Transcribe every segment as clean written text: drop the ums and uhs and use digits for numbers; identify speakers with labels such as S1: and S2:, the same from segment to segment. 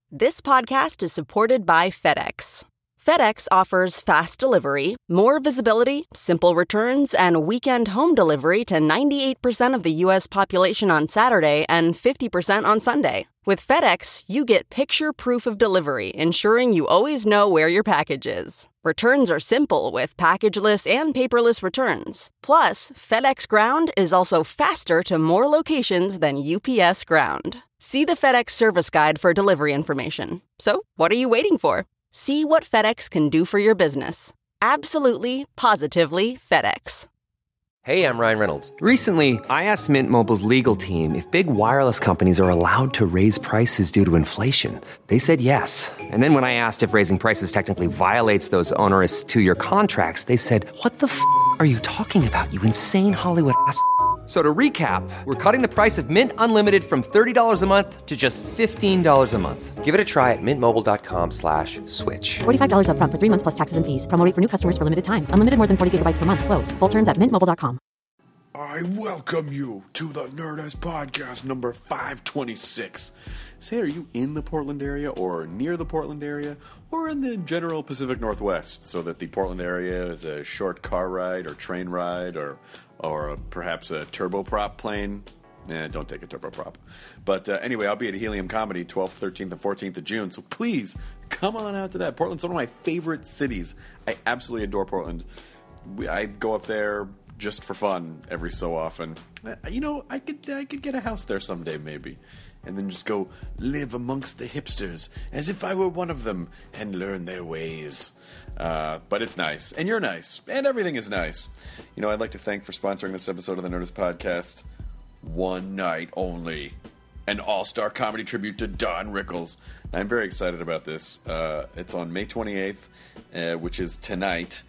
S1: This podcast is supported by FedEx. FedEx offers fast delivery, more visibility, simple returns, and weekend home delivery to 98% of the U.S. population on Saturday and 50% on Sunday. With FedEx, you get picture proof of delivery, ensuring you always know where your package is. Returns are simple with packageless and paperless returns. Plus, FedEx Ground is also faster to more locations than UPS Ground. See the FedEx service guide for delivery information. So, what are you waiting for? See what FedEx can do for your business. Absolutely, positively FedEx.
S2: Hey, I'm Ryan Reynolds. Recently, I asked Mint Mobile's legal team if big wireless companies are allowed to raise prices due to inflation. They said yes. And then when I asked if raising prices technically violates those onerous two-year contracts, they said, "What the f*** are you talking about, you insane Hollywood ass?" So to recap, we're cutting the price of Mint Unlimited from $30 a month to just $15 a month. Give it a try at mintmobile.com/switch.
S3: $45 up front for 3 months plus taxes and fees. Promo rate for new customers for limited time. Unlimited more than 40 gigabytes per month. Slows full terms at mintmobile.com.
S4: I welcome you to the Nerdist Podcast number 526. Say, are you in the Portland area or near the Portland area or in the general Pacific Northwest, so that the Portland area is a short car ride or train ride or perhaps a turboprop plane? Don't take a turboprop. But anyway, I'll be at Helium Comedy 12th, 13th, and 14th of June, so please come on out to that. Portland's one of my favorite cities. I absolutely adore Portland. I go up there just for fun every so often. You know, I could get a house there someday, maybe, and then just go live amongst the hipsters as if I were one of them and learn their ways. But it's nice, and you're nice, and everything is nice. You know, I'd like to thank for sponsoring this episode of the Nerdist Podcast, One Night Only, an all-star comedy tribute to Don Rickles. I'm very excited about this. It's on May 28th, which is tonight.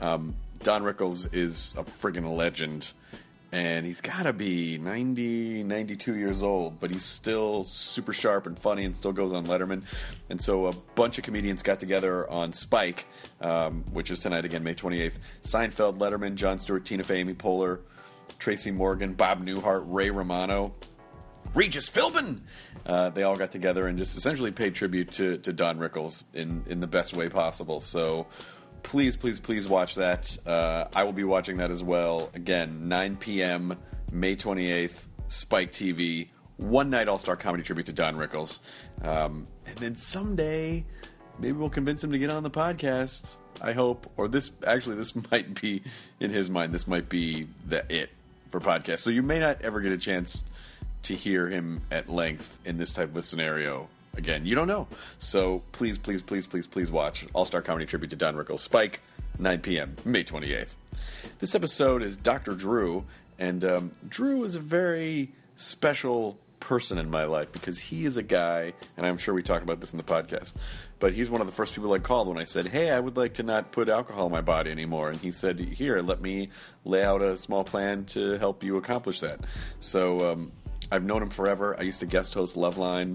S4: Don Rickles is a friggin' legend, and he's got to be 90, 92 years old, but he's still super sharp and funny and still goes on Letterman. And so a bunch of comedians got together on Spike, which is tonight again, May 28th. Seinfeld, Letterman, Jon Stewart, Tina Fey, Amy Poehler, Tracy Morgan, Bob Newhart, Ray Romano, Regis Philbin. They all got together and just essentially paid tribute to Don Rickles in the best way possible. So please, please, please watch that. I will be watching that as well. Again, 9 p.m., May 28th, Spike TV. One night all-star comedy tribute to Don Rickles. And then someday, maybe we'll convince him to get on the podcast. I hope. Or this might be, in his mind, this might be it for podcasts. So you may not ever get a chance to hear him at length in this type of a scenario. Again, you don't know. So please, please, please, please, please watch All-Star Comedy Tribute to Don Rickles. Spike, 9 p.m., May 28th. This episode is Dr. Drew, and Drew is a very special person in my life because he is a guy, and I'm sure we talked about this in the podcast, but he's one of the first people I called when I said, hey, I would like to not put alcohol in my body anymore. And he said, here, let me lay out a small plan to help you accomplish that. So I've known him forever. I used to guest host Loveline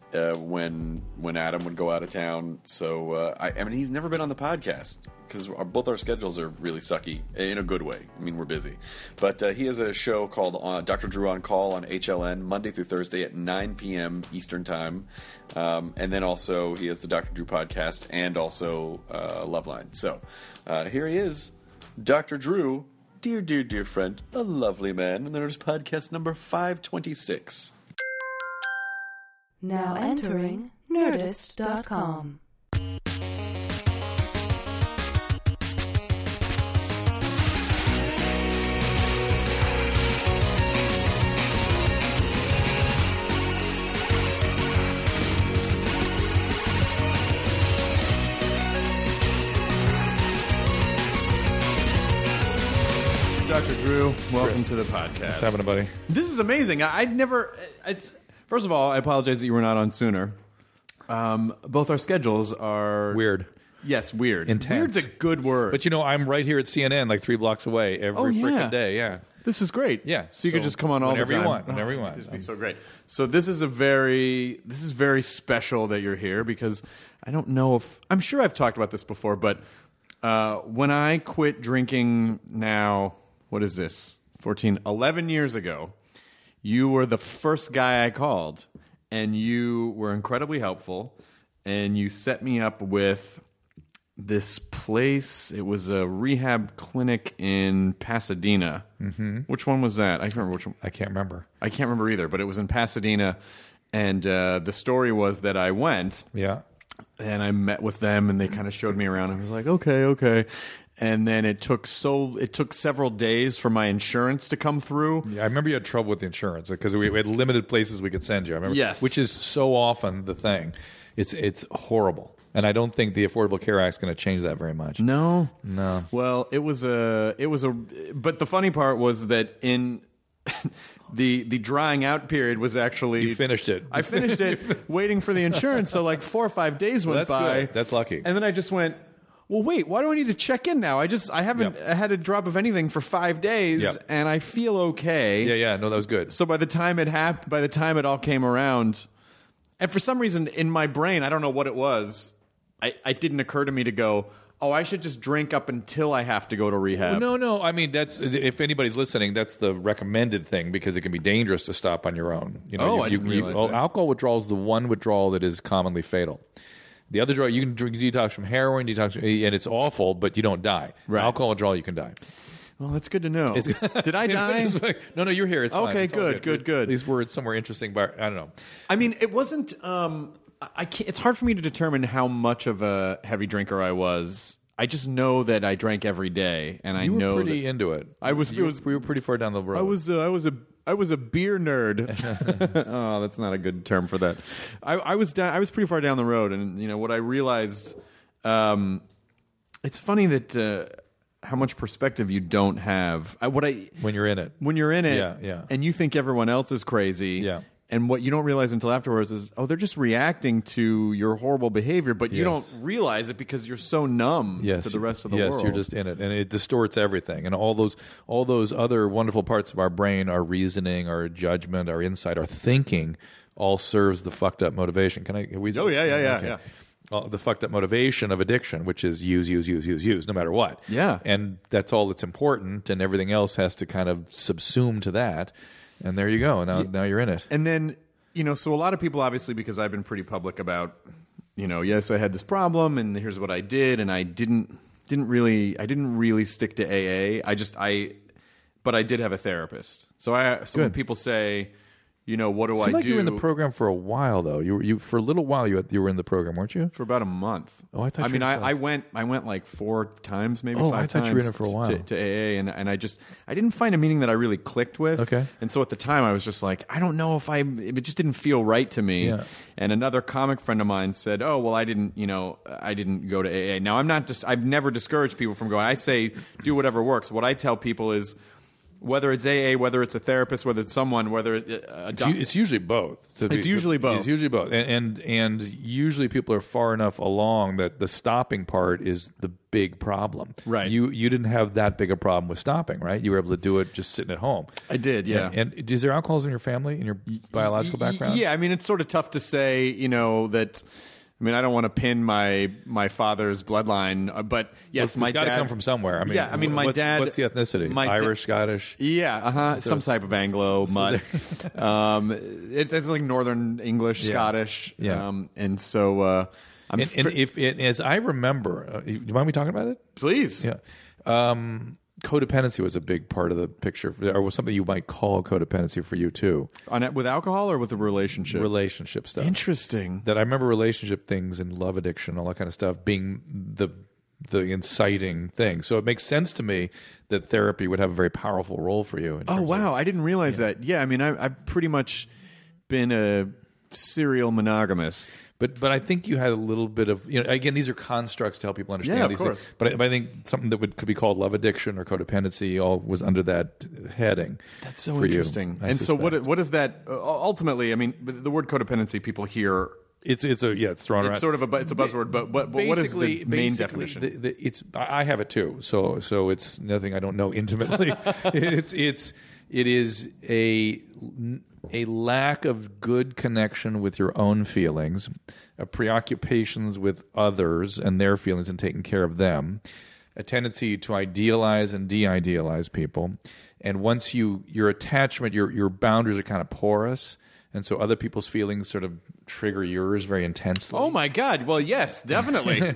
S4: when Adam would go out of town. So I mean, he's never been on the podcast because both our schedules are really sucky in a good way. I mean, we're busy, but he has a show called Dr. Drew on Call on HLN Monday through Thursday at 9 p.m. Eastern Time, and then also he has the Dr. Drew podcast and also Loveline. So here he is, Dr. Drew, dear friend, a lovely man, and there's podcast number 526.
S5: Now entering Nerdist.com.
S4: Dr. Drew, welcome to the podcast.
S6: What's happening, buddy?
S4: This is amazing. First of all, I apologize that you were not on sooner. Both our schedules are
S6: Weird.
S4: Yes, weird.
S6: Intense.
S4: Weird's a good word.
S6: But, I'm right here at CNN, like 3 blocks away every freaking day. Yeah.
S4: This is great.
S6: Yeah.
S4: So you could just come on all the time.
S6: Whenever you want.
S4: This would be so great. So this is very special that you're here because I don't know if... I'm sure I've talked about this before, but when I quit drinking now... What is this? 11 years ago, you were the first guy I called. and you were incredibly helpful, and you set me up with this place. It was a rehab clinic in Pasadena. Mm-hmm. Which one was that? I can't remember which one.
S6: I can't remember.
S4: I can't remember either, but it was in Pasadena. And the story was that I went.
S6: Yeah.
S4: And I met with them, and they kind of showed me around. I was like, okay. And then it took several days for my insurance to come through.
S6: Yeah, I remember you had trouble with the insurance because we had limited places we could send you. I remember,
S4: yes,
S6: which is so often the thing. It's horrible. And I don't think the Affordable Care Act is going to change that very much.
S4: No.
S6: Well,
S4: it was but the funny part was that in the drying out period was actually...
S6: You finished it.
S4: I finished it waiting for the insurance. So like 4 or 5 days went by.
S6: Good. That's lucky.
S4: And then I just went, well, wait, why do I need to check in now? I haven't had a drop of anything for 5 days, and I feel okay.
S6: Yeah. No, that was good.
S4: So by the time it all came around, and for some reason in my brain, I don't know what it was, it didn't occur to me to go, oh, I should just drink up until I have to go to rehab.
S6: No. I mean, that's, if anybody's listening, that's the recommended thing because it can be dangerous to stop on your own. You know,
S4: I didn't realize that.
S6: Alcohol withdrawal is the one withdrawal that is commonly fatal. The other withdrawal, you can detox from heroin, and it's awful, but you don't die.
S4: Right.
S6: Alcohol withdrawal, you can die.
S4: Well, that's good to know. Did I die?
S6: No, you're here. It's fine.
S4: Okay,
S6: it's
S4: good.
S6: At least we're somewhere interesting, but I don't know.
S4: I mean, it wasn't... it's hard for me to determine how much of a heavy drinker I was. I just know that I drank every day, and
S6: you
S4: know
S6: were pretty
S4: that
S6: into it.
S4: We
S6: were pretty far down the road.
S4: I was a beer nerd. Oh, that's not a good term for that. I was pretty far down the road, and you know what I realized. It's funny that how much perspective you don't have.
S6: When you're in it.
S4: When you're in it,
S6: yeah.
S4: and you think everyone else is crazy.
S6: Yeah.
S4: And what you don't realize until afterwards is, they're just reacting to your horrible behavior, but you don't realize it because you're so numb to the rest of the world.
S6: Yes, you're just in it, and it distorts everything. And all those other wonderful parts of our brain, our reasoning, our judgment, our insight, our thinking, all serves the fucked up motivation. Can I?
S4: Oh yeah.
S6: The fucked up motivation of addiction, which is use, no matter what.
S4: Yeah,
S6: and that's all that's important, and everything else has to kind of subsume to that. And there you go. Now you're in it.
S4: And then, so a lot of people, obviously, because I've been pretty public about, yes, I had this problem, and here's what I did, and I didn't really stick to AA. But I did have a therapist. So when people say, what do I do?
S6: You were in the program for a while, though. You for a little while you were in the program, weren't you?
S4: For about a month.
S6: Oh, I thought.
S4: I went like 4 times, maybe 5 times.
S6: I thought you were in it for a while
S4: to AA, and I didn't find a meeting that I really clicked with.
S6: Okay.
S4: And so at the time, I was just like, I don't know if it just didn't feel right to me.
S6: Yeah.
S4: And another comic friend of mine said, "Oh, well, I didn't go to AA." Now I've never discouraged people from going. I say do whatever works. What I tell people is, whether it's AA, whether it's a therapist, whether it's someone, whether
S6: it's usually both.
S4: It's usually both.
S6: It's usually both, and usually people are far enough along that the stopping part is the big problem.
S4: Right.
S6: You didn't have that big a problem with stopping, right? You were able to do it just sitting at home.
S4: I did, yeah.
S6: And is there alcoholism in your family, in your biological background?
S4: Yeah, I mean, it's sort of tough to say, that. I mean, I don't want to pin my father's bloodline, but yes, my dad.
S6: It's got to come from somewhere. I mean,
S4: my dad.
S6: What's the ethnicity? Irish, Scottish?
S4: Yeah, some type of Anglo mud. It's like Northern English, Scottish.
S6: Yeah.
S4: And so,
S6: as I remember, do you mind me talking about it?
S4: Please.
S6: Yeah. Codependency was a big part of the picture, or was something you might call codependency for you too.
S4: With alcohol or with the relationship?
S6: Relationship stuff.
S4: Interesting.
S6: That I remember relationship things and love addiction, all that kind of stuff, being the inciting thing. So it makes sense to me that therapy would have a very powerful role for you.
S4: Oh wow, I didn't realize that. Yeah, I mean, I've pretty much been a serial monogamist.
S6: But I think you had a little bit of, again, these are constructs to help people understand these things. But I think something that could be called love addiction or codependency all was under that heading.
S4: That's so interesting. And so what is that ultimately? I mean, the word codependency, people hear.
S6: It's thrown around.
S4: It's sort of it's a buzzword, but what is the main definition?
S6: I have it too. So it's nothing I don't know intimately. It is a lack of good connection with your own feelings, preoccupations with others and their feelings and taking care of them, a tendency to idealize and de-idealize people, and once your attachment, your boundaries are kind of porous, And so other people's feelings sort of trigger yours very intensely.
S4: Oh my God! Well, yes, definitely.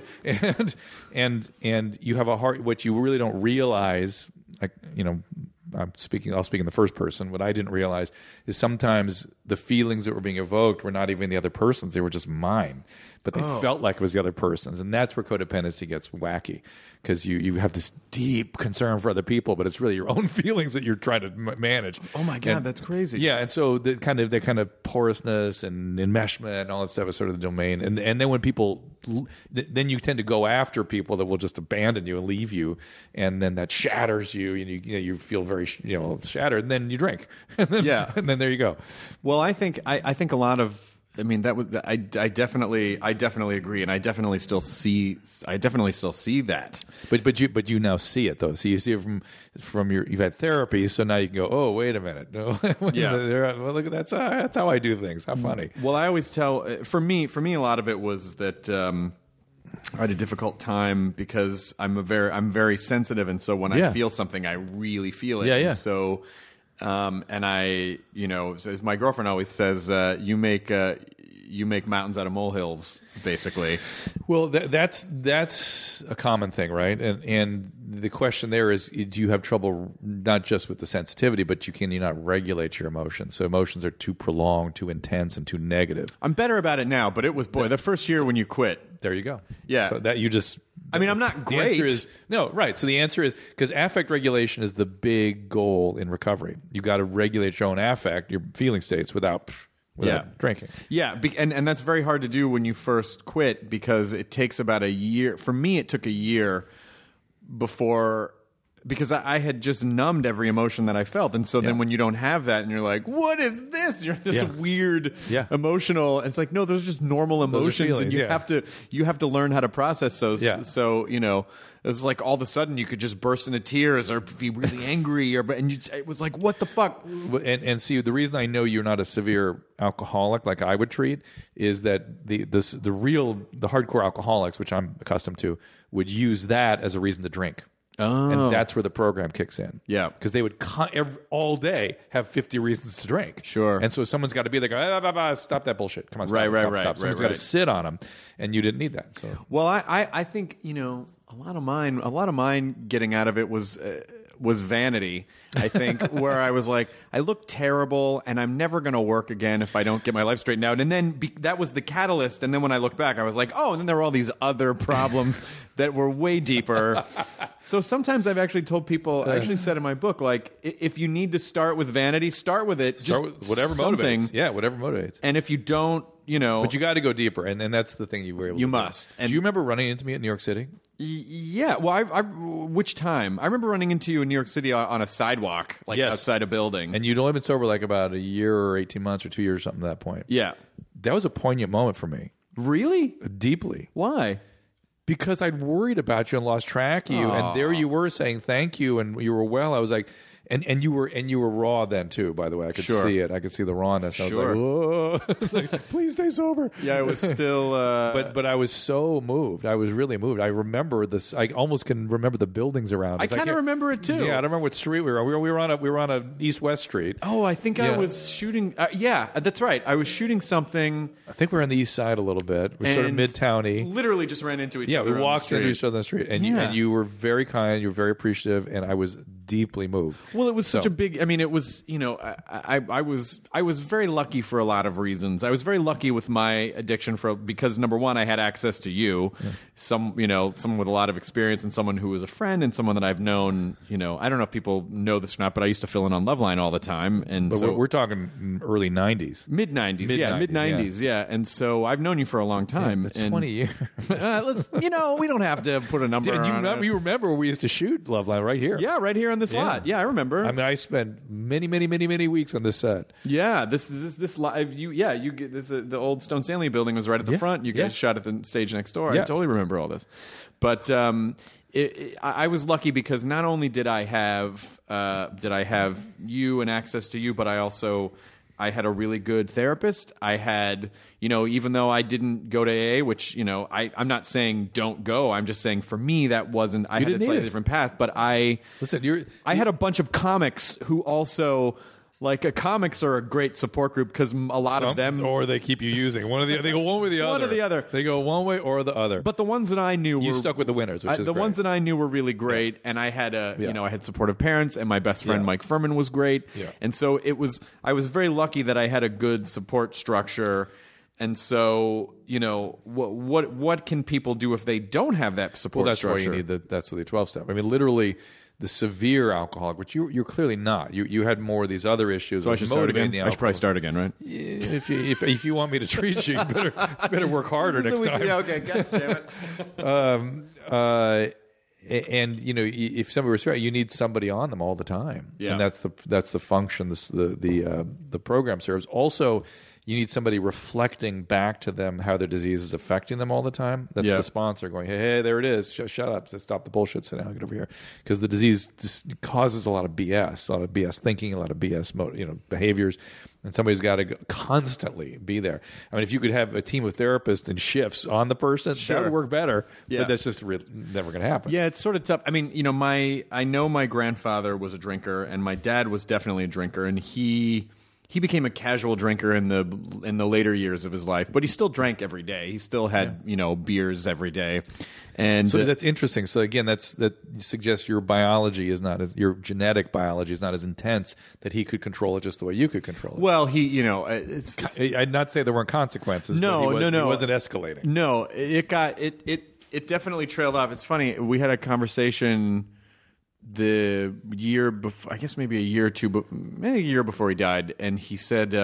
S6: and you have a heart. What you really don't realize, like, you know, I'll speak in the first person. What I didn't realize is sometimes the feelings that were being evoked were not even the other person's; they were just mine. But they felt like it was the other person's, and that's where codependency gets wacky, because you have this deep concern for other people, but it's really your own feelings that you're trying to manage.
S4: Oh my God,
S6: And-
S4: that's crazy.
S6: Yeah, and so the kind of porousness and enmeshment and all that stuff is sort of the domain. And then when people, then you tend to go after people that will just abandon you and leave you, and then that shatters you, and you feel very shattered, and then you drink, and then, and then there you go.
S4: Well, I think a lot of. I mean, I definitely agree, and I definitely still see that.
S6: But you now see it though. So you see it from you've had therapy, so now you can go, oh, wait a minute, no, well, look, that's how I do things. How funny.
S4: Well, I always tell for me a lot of it was that I had a difficult time because I'm very sensitive, and so when I feel something, I really feel it.
S6: Yeah, yeah.
S4: And so. And I, as my girlfriend always says, you make mountains out of molehills, basically.
S6: Well, that's a common thing, right? And the question there is, do you have trouble not just with the sensitivity, but can you not regulate your emotions? So emotions are too prolonged, too intense, and too negative.
S4: I'm better about it now, but it was the first year when you quit.
S6: There you go.
S4: Yeah.
S6: So that you just.
S4: I mean, I'm not great.
S6: The answer is no, right? So the answer is, because affect regulation is the big goal in recovery. You got to regulate your own affect, your feeling states, without drinking.
S4: Yeah, and that's very hard to do when you first quit, because it takes about a year. For me, it took a year before, because I had just numbed every emotion that I felt. And so then when you don't have that and you're like, what is this? You're this weird emotional. And it's like, no, those are just normal emotions.
S6: Feelings,
S4: and you have to learn how to process those.
S6: Yeah.
S4: So, it's like all of a sudden you could just burst into tears or be really angry, it was like, what the fuck?
S6: And see, the reason I know you're not a severe alcoholic like I would treat is that the hardcore alcoholics, which I'm accustomed to, would use that as a reason to drink.
S4: Oh.
S6: And that's where the program kicks in.
S4: Yeah.
S6: Because they would all day have 50 reasons to drink.
S4: Sure.
S6: And so someo's got to be like, stop that bullshit. Come on, stop.
S4: Right.
S6: Someone's got to sit on them. And you didn't need that. So.
S4: Well, I think, a lot of mine getting out of it was vanity, I think, where I was like, I look terrible and I'm never going to work again if I don't get my life straightened out. And then that was the catalyst. And then when I look back, I was like, oh, and then there were all these other problems that were way deeper. So sometimes I've actually told people, I actually said in my book, like, if you need to start with vanity, start with it.
S6: Start with whatever
S4: something.
S6: motivates. Yeah, whatever motivates.
S4: And if you don't,
S6: But you got to go deeper. And that's the thing you were able to do.
S4: You must.
S6: Do you remember running into me in New York City?
S4: Yeah, well, which time? I remember running into you in New York City on a sidewalk, outside a building.
S6: And you'd only been sober like about a year or 18 months or 2 years or something at that point.
S4: Yeah.
S6: That was a poignant moment for me.
S4: Really?
S6: Deeply.
S4: Why?
S6: Because I'd worried about you and lost track of you.
S4: Aww.
S6: And there you were saying thank you and you were well. I was like... And you were raw then too, by the way. I could see it. I could see the rawness. I was like, whoa. I was like, please stay sober.
S4: Yeah, it was still
S6: But I was so moved. I was really moved. I remember this. I almost can remember the buildings around.
S4: I kind of remember it too.
S6: Yeah, I don't remember what street we were on. We were on a East-West street.
S4: Oh, I think I was shooting that's right. I was shooting something.
S6: I think we're on the east side a little bit. We're sort of midtowny.
S4: Literally just ran into each other.
S6: Yeah, we walked into each other on the street. And you were very kind, you were very appreciative, and I was deeply moved.
S4: Well, it was such a big. I mean, it was. I was very lucky for a lot of reasons. I was very lucky with my addiction because number one, I had access to you, someone with a lot of experience, and someone who was a friend, and someone that I've known. I don't know if people know this or not, but I used to fill in on Loveline all the time, and
S6: but
S4: so
S6: we're talking early '90s,
S4: mid '90s, yeah. And so I've known you for a long time.
S6: It's 20 years.
S4: Let's. We don't have to put a number. on it.
S6: You remember where we used to shoot Loveline right here?
S4: Yeah, right here on this lot. Yeah, I remember.
S6: I mean, I spent many weeks on this set.
S4: Yeah, this live. You get the old Stone Stanley building was right at the front. You guys shot at the stage next door.
S6: Yeah.
S4: I totally remember all this. But I was lucky because not only did I have you and access to you, but I had a really good therapist. I had, even though I didn't go to AA, which, I'm not saying don't go. I'm just saying for me, that wasn't, I had a slightly different path, but I had a bunch of comics who also
S7: Like comics are a great support group because a lot of them,
S6: or they keep you using one of the. They go one way or the other.
S7: One or the other.
S6: They go one way or the other.
S7: But the ones that I knew
S6: you
S7: were
S6: stuck with the winners. Which is
S7: the
S6: great.
S7: ones that I knew were really great, and I had I had supportive parents, and my best friend Mike Furman was great, and so I was very lucky that I had a good support structure. And so, what can people do if they don't have that support
S6: that's
S7: structure?
S6: why you need that's what the 12 step. I mean, literally, the severe alcoholic, which you're clearly not. You had more of these other issues.
S7: So I should start again. I should probably start again, right?
S6: If you want me to treat you, you better work harder next time.
S7: Yeah, okay. God damn it.
S6: And if somebody was fair, you need somebody on them all the time.
S7: Yeah.
S6: And that's the function the program serves. Also, you need somebody reflecting back to them how their disease is affecting them all the time. That's the sponsor going, hey, there it is. Shut up. Stop the bullshit. Sit down. Get over here. Because the disease just causes a lot of BS thinking, a lot of BS behaviors. And somebody's got to constantly be there. I mean, if you could have a team of therapists and shifts on the person, that would work better. Yeah. But that's just never going to happen.
S7: Yeah, it's sort of tough. I mean, I know my grandfather was a drinker, and my dad was definitely a drinker, and he became a casual drinker in the later years of his life, but he still drank every day. He still had beers every day, and
S6: so that's interesting. So again, that suggests your biology is not your genetic biology is not as intense that he could control it just the way you could control it.
S7: Well,
S6: I'd not say there weren't consequences.
S7: No,
S6: but
S7: no,
S6: he wasn't escalating.
S7: No, it definitely trailed off. It's funny. We had a conversation the year before, I guess maybe a year or two, but maybe a year before he died, and he said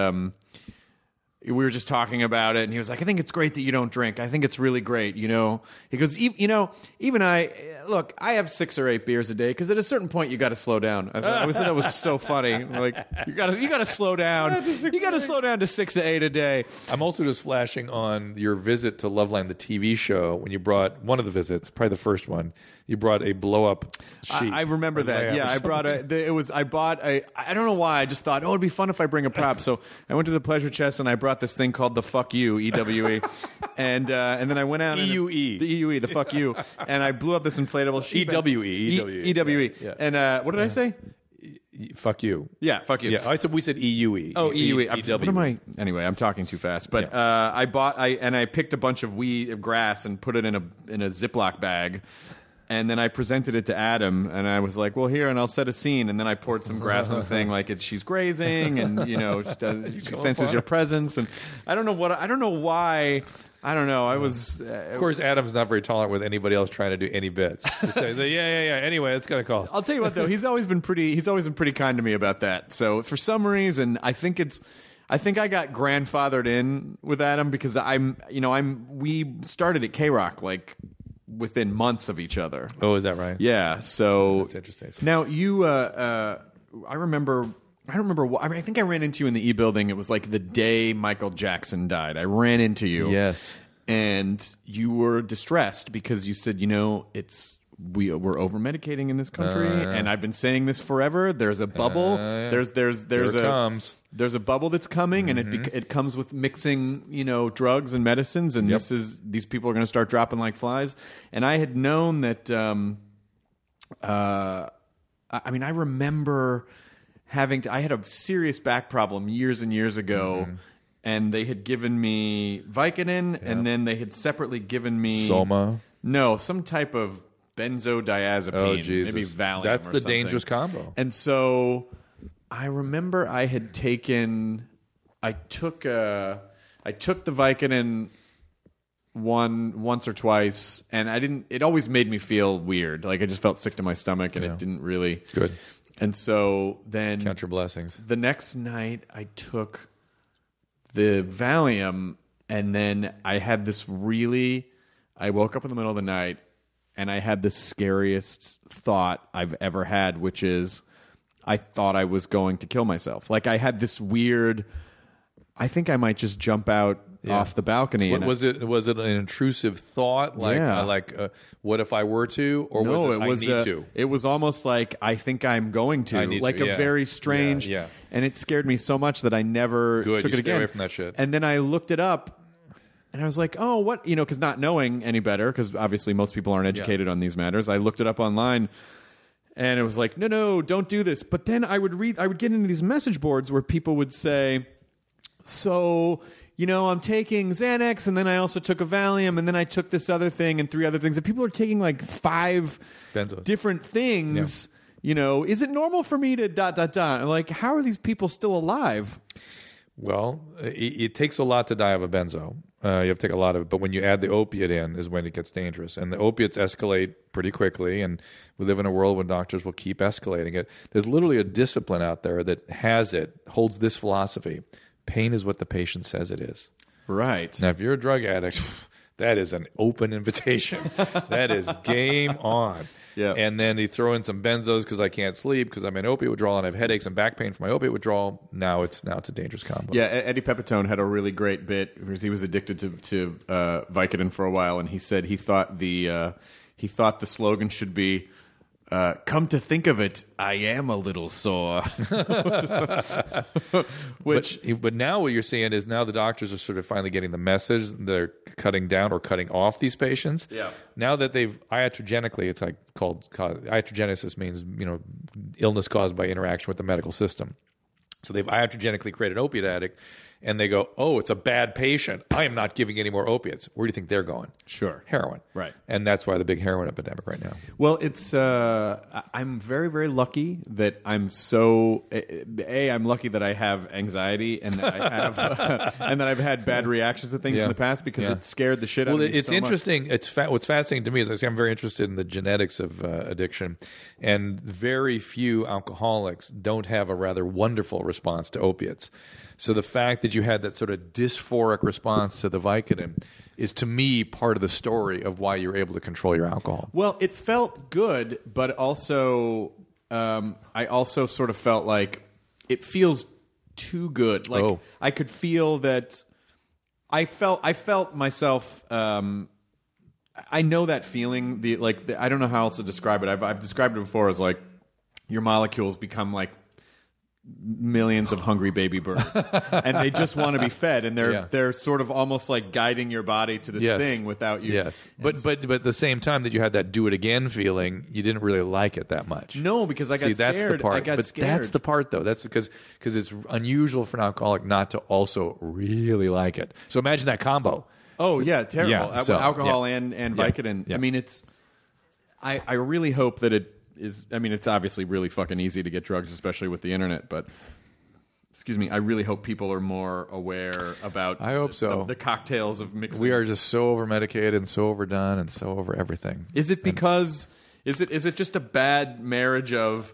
S7: we were just talking about it, and he was like, I think it's great that you don't drink. I think it's really great, He goes, even I have 6 or 8 beers a day because at a certain point you got to slow down. I always thought that was so funny. Like you got to slow down. You got to slow down to 6 to 8 a day.
S6: I'm also just flashing on your visit to Loveline, the TV show, when you brought one of the visits, probably the first one. You brought a blow-up sheet.
S7: I remember that. Yeah, I brought I don't know why. I just thought, it'd be fun if I bring a prop. So I went to the Pleasure Chest and I brought this thing called the Fuck You, EWE. and then I went out
S6: EUE.
S7: The EUE, the Fuck You. And I blew up this inflatable sheet.
S6: EWE.
S7: Yeah. And what did I say?
S6: Fuck you.
S7: Yeah, fuck you.
S6: Yeah, we said EUE.
S7: Oh, EUE.
S6: What
S7: am I? Anyway, I'm talking too fast. But I picked a bunch of grass and put it in a Ziploc bag. And then I presented it to Adam, and I was like, "Well, here, and I'll set a scene." And then I poured some grass on the thing, like she's grazing, and she senses your presence. And I don't know why. I don't know. I was.
S6: Of course, Adam's not very tolerant with anybody else trying to do any bits. He's like, yeah. Anyway, it's gonna cost.
S7: I'll tell you what, though, he's always been pretty kind to me about that. So for some reason, I think I got grandfathered in with Adam because we started at K-Rock within months of each other.
S6: Oh, is that right?
S7: Yeah. So
S6: that's interesting.
S7: Now you, I remember. I don't remember. I think I ran into you in the E building. It was like the day Michael Jackson died. I ran into you.
S6: Yes. And
S7: you were distressed because you said, we're over medicating in this country, and I've been saying this forever. There's a bubble. There's a bubble that's coming, and it comes with mixing, drugs and medicines, and these people are going to start dropping like flies. And I had known that. I remember I had a serious back problem years and years ago. And they had given me Vicodin, and then they had separately given me
S6: Soma.
S7: No, some type of benzodiazepine.
S6: Oh, Jesus.
S7: Maybe Valium.
S6: That's
S7: or
S6: the
S7: something.
S6: dangerous combo.
S7: And so I remember I had taken. I took the Vicodin once or twice, and I didn't. It always made me feel weird. Like I just felt sick to my stomach, and it didn't really
S6: good.
S7: And so then
S6: count your blessings.
S7: The next night, I took the Valium, and then I had this I woke up in the middle of the night, and I had the scariest thought I've ever had, which is I thought I was going to kill myself. Like I had this weird, I think I might just jump out off the balcony.
S6: Was it an intrusive thought? What if I were to? Or was it I need to?
S7: It was almost like I think I'm going to. A very strange.
S6: Yeah.
S7: And it scared me so much that I never took it again.
S6: Stay away from that shit.
S7: And then I looked it up, and I was like, oh, what? Because not knowing any better, because obviously most people aren't educated on these matters. I looked it up online, And it was like, no, don't do this. But then I would get into these message boards where people would say, so, I'm taking Xanax, and then I also took a Valium, and then I took this other thing and 3 other things. And people are taking like 5
S6: Benzos.
S7: different things. Yeah. Is it normal for me to ... I'm like, how are these people still alive?
S6: Well, it takes a lot to die of a benzo. You have to take a lot of it. But when you add the opiate in is when it gets dangerous. And the opiates escalate pretty quickly. And we live in a world when doctors will keep escalating it. There's literally a discipline out there that holds this philosophy. Pain is what the patient says it is.
S7: Right.
S6: Now, if you're a drug addict, that is an open invitation. That is game on.
S7: Yeah.
S6: And then you throw in some benzos because I can't sleep because I'm in opiate withdrawal and I have headaches and back pain from my opiate withdrawal. Now it's a dangerous combo.
S7: Yeah, Eddie Pepitone had a really great bit because he was addicted to Vicodin for a while, and he said he thought the slogan should be, "Come to think of it, I am a little sore."
S6: But now what you're seeing is now the doctors are sort of finally getting the message. They're cutting down or cutting off these patients.
S7: Yeah.
S6: Now that they've iatrogenically, it's like called iatrogenesis means illness caused by interaction with the medical system. So they've iatrogenically created an opiate addict, and they go, oh, it's a bad patient. I am not giving any more opiates. Where do you think they're going?
S7: Sure.
S6: Heroin.
S7: Right.
S6: And that's why the big heroin epidemic right now.
S7: Well, it's I'm very, very lucky that I'm so I'm lucky that I have anxiety and that I have and that I've had bad reactions to things in the past because it scared the shit out of me.
S6: It's
S7: so
S6: interesting.
S7: Much.
S6: What's fascinating to me is I'm very interested in the genetics of addiction, and very few alcoholics don't have a rather wonderful response to opiates. So the fact that you had that sort of dysphoric response to the Vicodin is, to me, part of the story of why you're able to control your alcohol.
S7: Well, it felt good, but also I also sort of felt like it feels too good. Like I could feel that I felt myself. I know that feeling. I don't know how else to describe it. I've described it before as like your molecules become like millions of hungry baby birds, and they just want to be fed, and they're sort of almost like guiding your body to this thing without you.
S6: Yes, but at the same time that you had that do it again feeling, you didn't really like it that much.
S7: No, because I got scared.
S6: That's the part.
S7: I got scared.
S6: That's the part, though. That's because it's unusual for an alcoholic not to also really like it. So imagine that combo.
S7: Oh yeah, terrible.
S6: Yeah, so,
S7: alcohol and Vicodin.
S6: Yeah.
S7: I mean, I really hope that it is. I mean, it's obviously really fucking easy to get drugs, especially with the internet. But I really hope people are more aware about.
S6: I hope so.
S7: The cocktails of mixing.
S6: We are just so over medicated and so overdone and so over everything.
S7: Is it because is it just a bad marriage of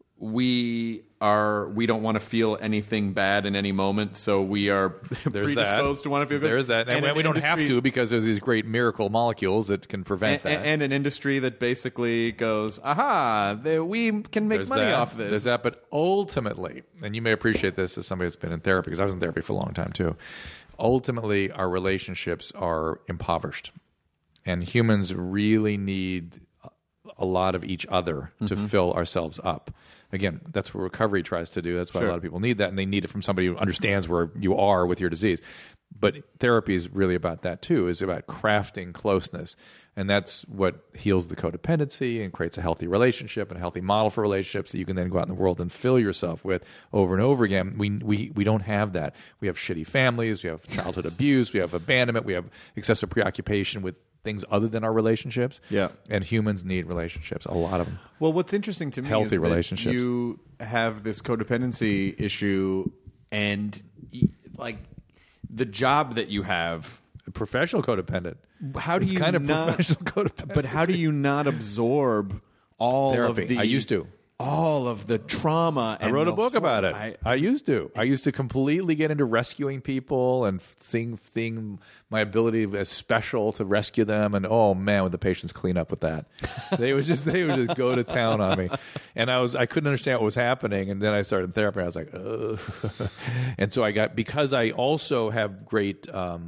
S7: we don't want to feel anything bad in any moment, so we are predisposed to want to feel good.
S6: There's that, and we don't have to because there's these great miracle molecules that can prevent that.
S7: And an industry that basically goes, aha, we can make money off this.
S6: There's that, but ultimately, and you may appreciate this as somebody that's been in therapy, because I was in therapy for a long time too. Ultimately, our relationships are impoverished, and humans really need a lot of each other to fill ourselves up. Again, that's what recovery tries to do. That's why a lot of people need that, and they need it from somebody who understands where you are with your disease. But therapy is really about that too. It's about crafting closeness, and that's what heals the codependency and creates a healthy relationship and a healthy model for relationships that you can then go out in the world and fill yourself with over and over again. We don't have that. We have shitty families. We have childhood abuse. We have abandonment. We have excessive preoccupation with things other than our relationships.
S7: Yeah.
S6: And humans need relationships, a lot of them.
S7: Well, what's interesting to me
S6: Healthy
S7: is
S6: relationships.
S7: that you have this codependency issue, and like the job that you have,
S6: A professional codependent.
S7: how do
S6: It's
S7: you
S6: kind of
S7: not,
S6: professional codependent?
S7: But how do you not absorb all
S6: Therapy.
S7: of the?
S6: I used to.
S7: All of the trauma.
S6: I wrote a book about it. I used to. I used to completely get into rescuing people and seeing my ability as special to rescue them. And oh man, would the patients clean up with that? They would just go to town on me. And I couldn't understand what was happening. And then I started therapy. I was like, ugh. And so because I also have great.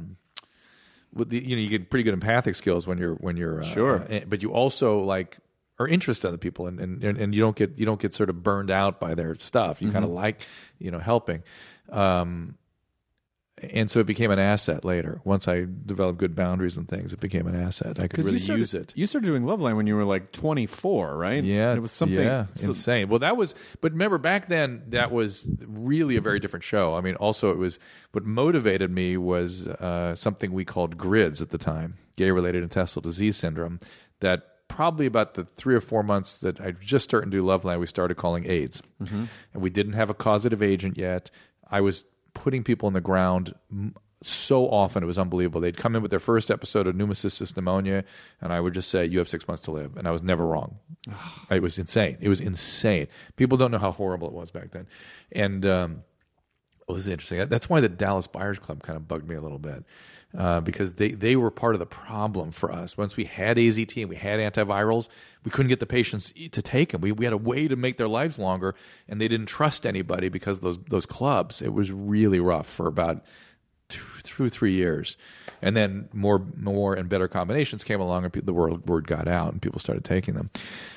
S6: You get pretty good empathic skills when you're
S7: Sure.
S6: But you also are interested in the people, and you don't get sort of burned out by their stuff. You kind of like helping. And so it became an asset later. Once I developed good boundaries and things, it became an asset. I could really use it.
S7: You started doing Loveline when you were like 24, right?
S6: Yeah.
S7: And it was something
S6: insane. Well, but remember back then, that was really a very different show. I mean, also it was, what motivated me was something we called GRIDS at the time, gay-related intestinal disease syndrome, that probably about the 3 or 4 months that I just started to do Loveline, we started calling AIDS. And we didn't have a causative agent yet. I was putting people in the ground so often, it was unbelievable. They'd come in with their first episode of pneumocystis pneumonia, and I would just say, you have 6 months to live. And I was never wrong. It was insane. It was insane. People don't know how horrible it was back then. And it was interesting. That's why the Dallas Buyers Club kind of bugged me a little bit. Because they were part of the problem for us. Once we had AZT and we had antivirals, we couldn't get the patients to take them. We had a way to make their lives longer, and they didn't trust anybody because of those clubs. It was really rough for about 2 or 3 years. And then more and better combinations came along, and the word got out, and people started taking them.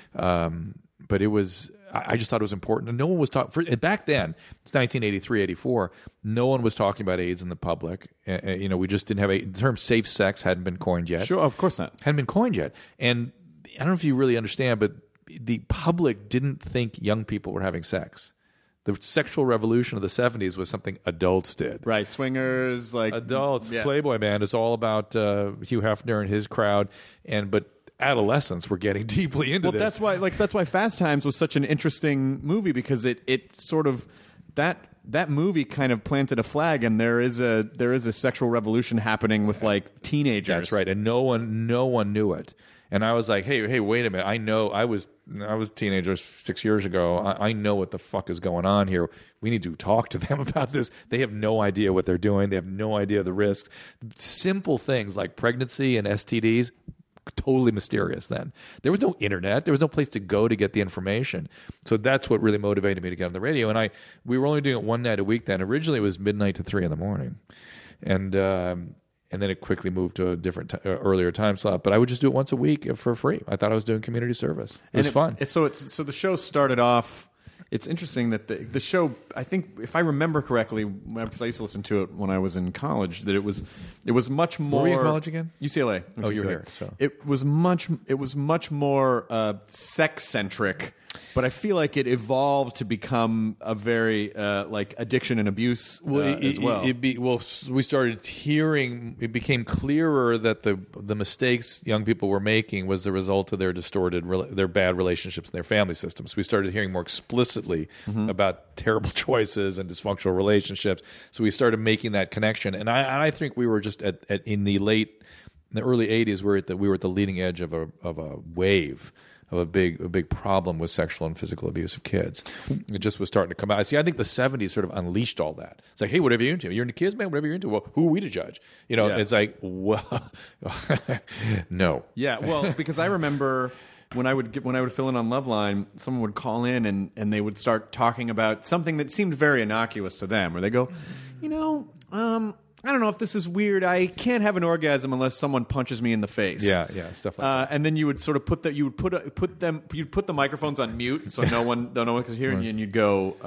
S6: But it was... I just thought it was important. And no one was talking back then. It's 1983, 84. No one was talking about AIDS in the public. We just didn't have the term safe sex hadn't been coined yet.
S7: Sure, of course not.
S6: Hadn't been coined yet. And I don't know if you really understand, but the public didn't think young people were having sex. The sexual revolution of the 70s was something adults did.
S7: Right, swingers, like
S6: adults. Yeah. Playboy Band is all about Hugh Hefner and his crowd, but adolescents were getting deeply into this.
S7: That's why Fast Times was such an interesting movie, because it sort of that movie kind of planted a flag, and there is a sexual revolution happening with like teenagers.
S6: That's right, and no one knew it. And I was like, hey, wait a minute. I know I was a teenager 6 years ago. I know what the fuck is going on here. We need to talk to them about this. They have no idea what they're doing. They have no idea the risks. Simple things like pregnancy and STDs, totally mysterious then. There was no internet. There was no place to go to get the information. So that's what really motivated me to get on the radio. And we were only doing it one night a week then. Originally it was midnight to 3 a.m. And then it quickly moved to a different earlier time slot. But I would just do it once a week for free. I thought I was doing community service. It was fun.
S7: So the show started off... It's interesting that the show, I think, if I remember correctly, because I used to listen to it when I was in college, that it was much more.
S6: Where were you in college again?
S7: UCLA.
S6: Oh, you're here. So
S7: it was much more sex centric, but I feel like it evolved to become a very like addiction and abuse as well.
S6: We started hearing. It became clearer that the mistakes young people were making was the result of their their bad relationships in their family systems. We started hearing more explicitly about terrible choices and dysfunctional relationships. So we started making that connection, and I think we were just in the early 80s. We were at the leading edge of a wave of a big problem with sexual and physical abuse of kids. It just was starting to come out. See, I think the 70s sort of unleashed all that. It's like, hey, whatever you're into. You're into kids, man, whatever you're into. Well, who are we to judge? It's like, well, no.
S7: Yeah, well, because I remember when I would fill in on Loveline, someone would call in and they would start talking about something that seemed very innocuous to them, where they go, I don't know if this is weird. I can't have an orgasm unless someone punches me in the face.
S6: Yeah, stuff like that.
S7: And then you would sort of put the microphones on mute so no one could hear, and you'd go,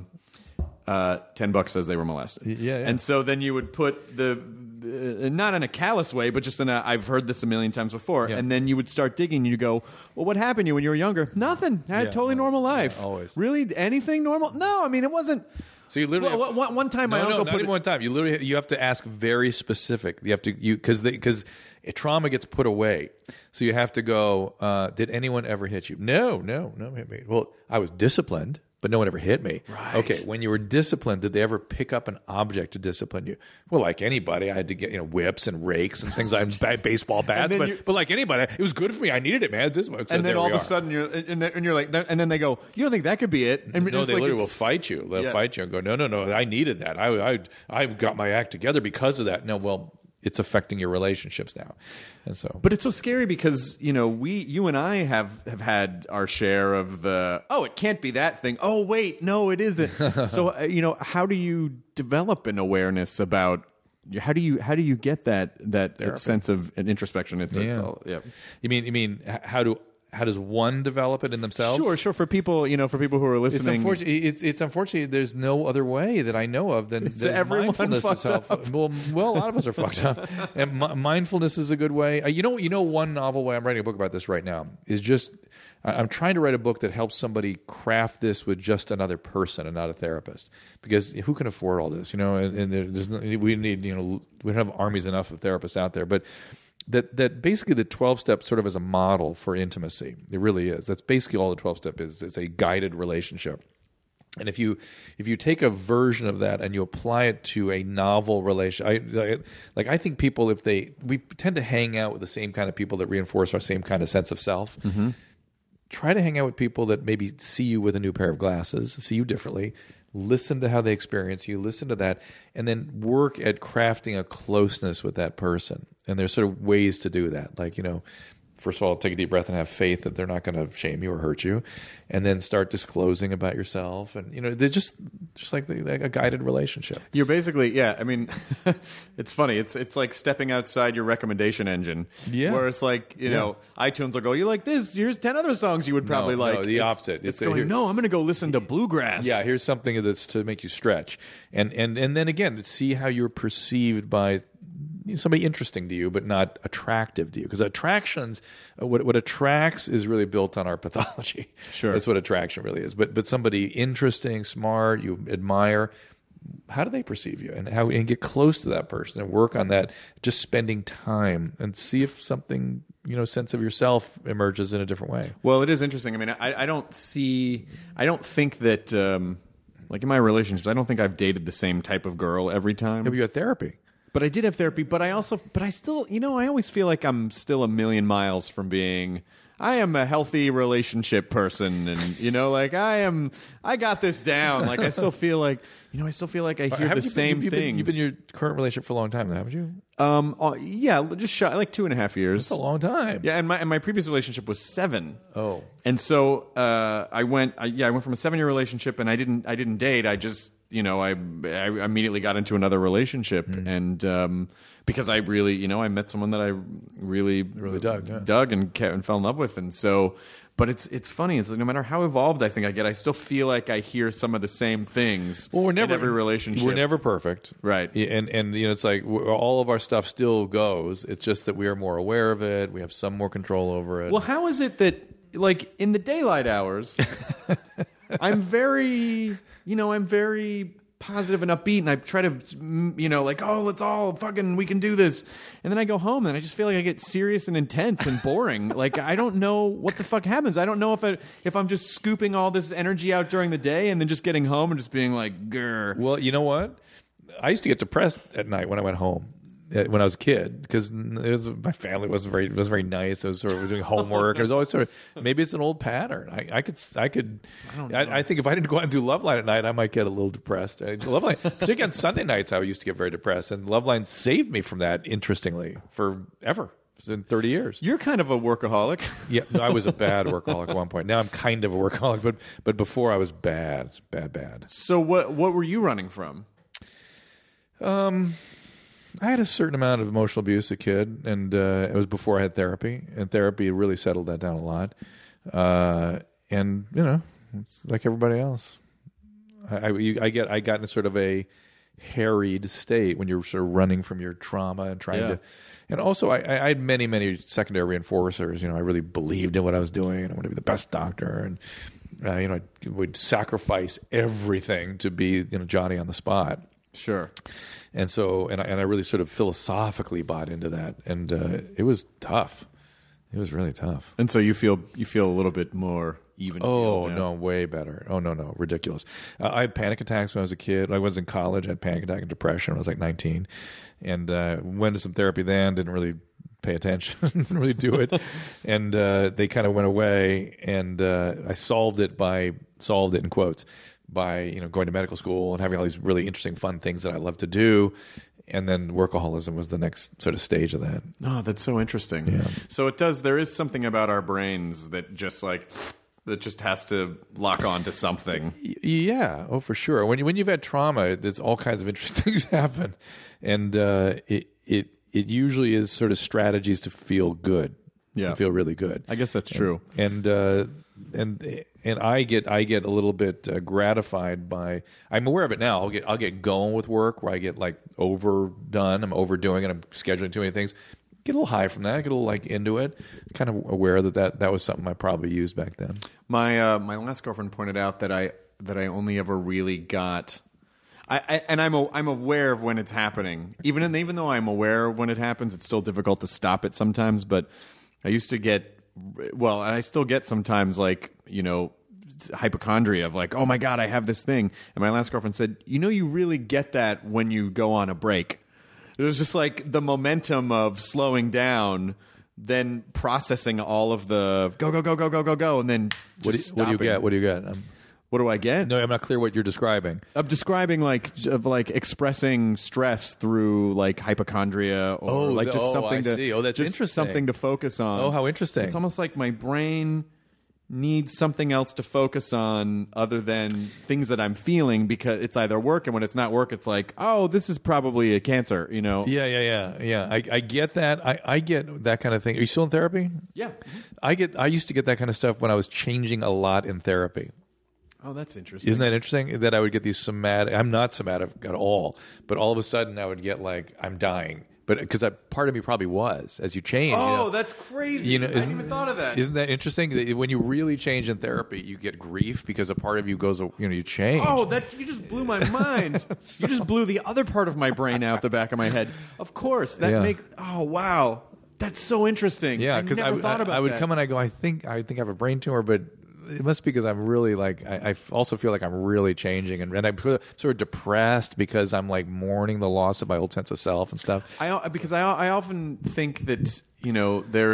S7: $10 says they were molested.
S6: Yeah.
S7: And so then you would put not in a callous way, but just in I've heard this a million times before. Yeah. And then you would start digging, and you go, well, what happened to you when you were younger? Nothing. I had a totally normal life.
S6: Yeah, always.
S7: Really? Anything normal? No, I mean, it wasn't.
S6: So you literally
S7: one time my uncle
S6: not even one time. You have to ask very specific. You have to because trauma gets put away. So you have to go. Did anyone ever hit you? No hit me. Well, I was disciplined, but no one ever hit me.
S7: Right.
S6: Okay, when you were disciplined, did they ever pick up an object to discipline you? Well, like anybody, I had to get whips and rakes and things like baseball bats. But like anybody, it was good for me. I needed it, man. So
S7: and then all of a sudden you're like, and then they go, you don't think that could be it? And
S6: no, they literally will fight you. They'll fight you and go, no, I needed that. I got my act together because of that. No, well, it's affecting your relationships now, and so.
S7: But it's so scary because you and I have had our share of the it can't be that thing. Oh wait, no, it isn't. So how do you develop an awareness about? How do you get that sense of an introspection? It's all, yeah.
S6: You mean how does one develop it in themselves?
S7: Sure. For people, for people who are listening,
S6: it's unfortunately there's no other way that I know of than
S7: everyone
S6: mindfulness
S7: fucked
S6: itself.
S7: up.
S6: Well, a lot of us are fucked up, and mindfulness is a good way. One novel way. I'm writing a book about this right now. Is just I'm trying to write a book that helps somebody craft this with just another person and not a therapist, because who can afford all this? And there's we need we don't have armies enough of therapists out there, but. That basically the 12-step sort of as a model for intimacy. It really is. That's basically all the 12-step is. It's a guided relationship. And if you take a version of that and you apply it to a novel relation, I think people, we tend to hang out with the same kind of people that reinforce our same kind of sense of self. Mm-hmm. Try to hang out with people that maybe see you with a new pair of glasses, see you differently. Listen to how they experience you, listen to that, and then work at crafting a closeness with that person. And there's sort of ways to do that. Like, first of all, take a deep breath and have faith that they're not going to shame you or hurt you. And then start disclosing about yourself. And, they're just like a guided relationship.
S7: You're basically, I mean, it's funny. It's like stepping outside your recommendation engine. Yeah. Where it's like, iTunes will go, you like this? Here's 10 other songs you would probably like.
S6: No, the opposite.
S7: It's going, no, I'm going to go listen to bluegrass.
S6: Yeah, here's something that's to make you stretch. And then again, see how you're perceived by somebody interesting to you, but not attractive to you. Because attractions, what attracts is really built on our pathology.
S7: Sure.
S6: That's what attraction really is. But somebody interesting, smart, you admire, how do they perceive you? And get close to that person and work on that, just spending time and see if something, sense of yourself emerges in a different way.
S7: Well, it is interesting. I mean, I don't think that, like in my relationships, I don't think I've dated the same type of girl every time.
S6: Have you had therapy?
S7: But I did have therapy, but I still, I always feel like I'm still a million miles from being, I am a healthy relationship person, and, I got this down. Like, I still feel like, I hear the same things.
S6: You've been in your current relationship for a long time, haven't you?
S7: Yeah, just shy, like 2.5 years.
S6: That's a long time.
S7: Yeah, and my previous relationship was 7.
S6: Oh.
S7: And so, I went from a 7-year relationship, and I didn't date. I just, I immediately got into another relationship, and because I really, I met someone that I really dug and fell in love with, and so. But it's funny. It's like no matter how evolved I think I get, I still feel like I hear some of the same things.
S6: Well, in every
S7: relationship.
S6: We're never perfect,
S7: right?
S6: And it's like all of our stuff still goes. It's just that we are more aware of it. We have some more control over it.
S7: Well, how is it that like in the daylight hours, I'm very positive and upbeat, and I try to, like, oh, let's all fucking, we can do this. And then I go home, and I just feel like I get serious and intense and boring. Like, I don't know what the fuck happens. I don't know if I'm just scooping all this energy out during the day and then just getting home and just being like, grr.
S6: Well, you know what? I used to get depressed at night when I went home. When I was a kid, because my family wasn't very nice. I was sort of doing homework. It was always sort of, maybe it's an old pattern. I think if I didn't go out and do Loveline at night, I might get a little depressed. Loveline, particularly on Sunday nights, I used to get very depressed, and Loveline saved me from that. Interestingly, forever. It's been 30 years.
S7: You're kind of a workaholic.
S6: Yeah, I was a bad workaholic at one point. Now I'm kind of a workaholic, but before I was bad.
S7: So what were you running from?
S6: I had a certain amount of emotional abuse as a kid, and it was before I had therapy, and therapy really settled that down a lot. And it's like everybody else. I got in sort of a harried state when you're sort of running from your trauma and trying to. And also, I had many secondary reinforcers. I really believed in what I was doing, and I wanted to be the best doctor, and I would sacrifice everything to be Johnny on the spot.
S7: Sure.
S6: And so, and I really sort of philosophically bought into that, and it was tough. It was really tough.
S7: And so you feel a little bit more even.
S6: Oh no, way better. Oh no, ridiculous. I had panic attacks when I was a kid. I was in college. I had panic attack and depression when I was like 19, and went to some therapy then. Didn't really pay attention. Didn't really do it, and they kind of went away. And I solved it in quotes. By going to medical school and having all these really interesting, fun things that I love to do, and then workaholism was the next sort of stage of that.
S7: Oh, that's so interesting.
S6: Yeah.
S7: So there is something about our brains that just has to lock on to something.
S6: Yeah, oh for sure. When you've had trauma, there's all kinds of interesting things happen, and it usually is sort of strategies to feel good. to feel really good.
S7: I guess that's true.
S6: And I get a little bit gratified by. I'm aware of it now. I'll get going with work where I get like overdone. I'm overdoing it. I'm scheduling too many things. Get a little high from that. Get a little like into it. Kind of aware that was something I probably used back then.
S7: My last girlfriend pointed out that I only ever really got. I'm aware of when it's happening. Even though I'm aware when it happens, it's still difficult to stop it sometimes. But I used to get, and I still get sometimes, like, hypochondria of like, oh my God, I have this thing. And my last girlfriend said, you really get that when you go on a break. It was just like the momentum of slowing down, then processing all of the go, and then just
S6: what do you get? What do you get?
S7: What do I get?
S6: No, I'm not clear what you're describing.
S7: I'm describing like expressing stress through like hypochondria or something
S6: that's interesting.
S7: Something to focus on.
S6: Oh, how interesting.
S7: It's almost like my brain needs something else to focus on other than things that I'm feeling, because it's either work, and when it's not work, it's like, oh, this is probably a cancer,
S6: Yeah. I get that. I get that kind of thing. Are you still in therapy?
S7: Yeah.
S6: I used to get that kind of stuff when I was changing a lot in therapy.
S7: Oh, that's interesting.
S6: Isn't that interesting? That I would get these somatic. I'm not somatic at all, but all of a sudden I would get like, I'm dying. But because part of me probably was, as you change.
S7: Oh, that's crazy. I hadn't even thought of that.
S6: Isn't that interesting? That when you really change in therapy, you get grief because a part of you goes, you change.
S7: Oh, you just blew my mind. You just blew the other part of my brain out the back of my head. Of course. Oh, wow. That's so interesting.
S6: Yeah, because I thought about that. I would come and I go, I think I have a brain tumor, but it must be because I'm really like, I also feel like I'm really changing, and I'm sort of depressed because I'm like mourning the loss of my old sense of self and stuff.
S7: Because I often think that there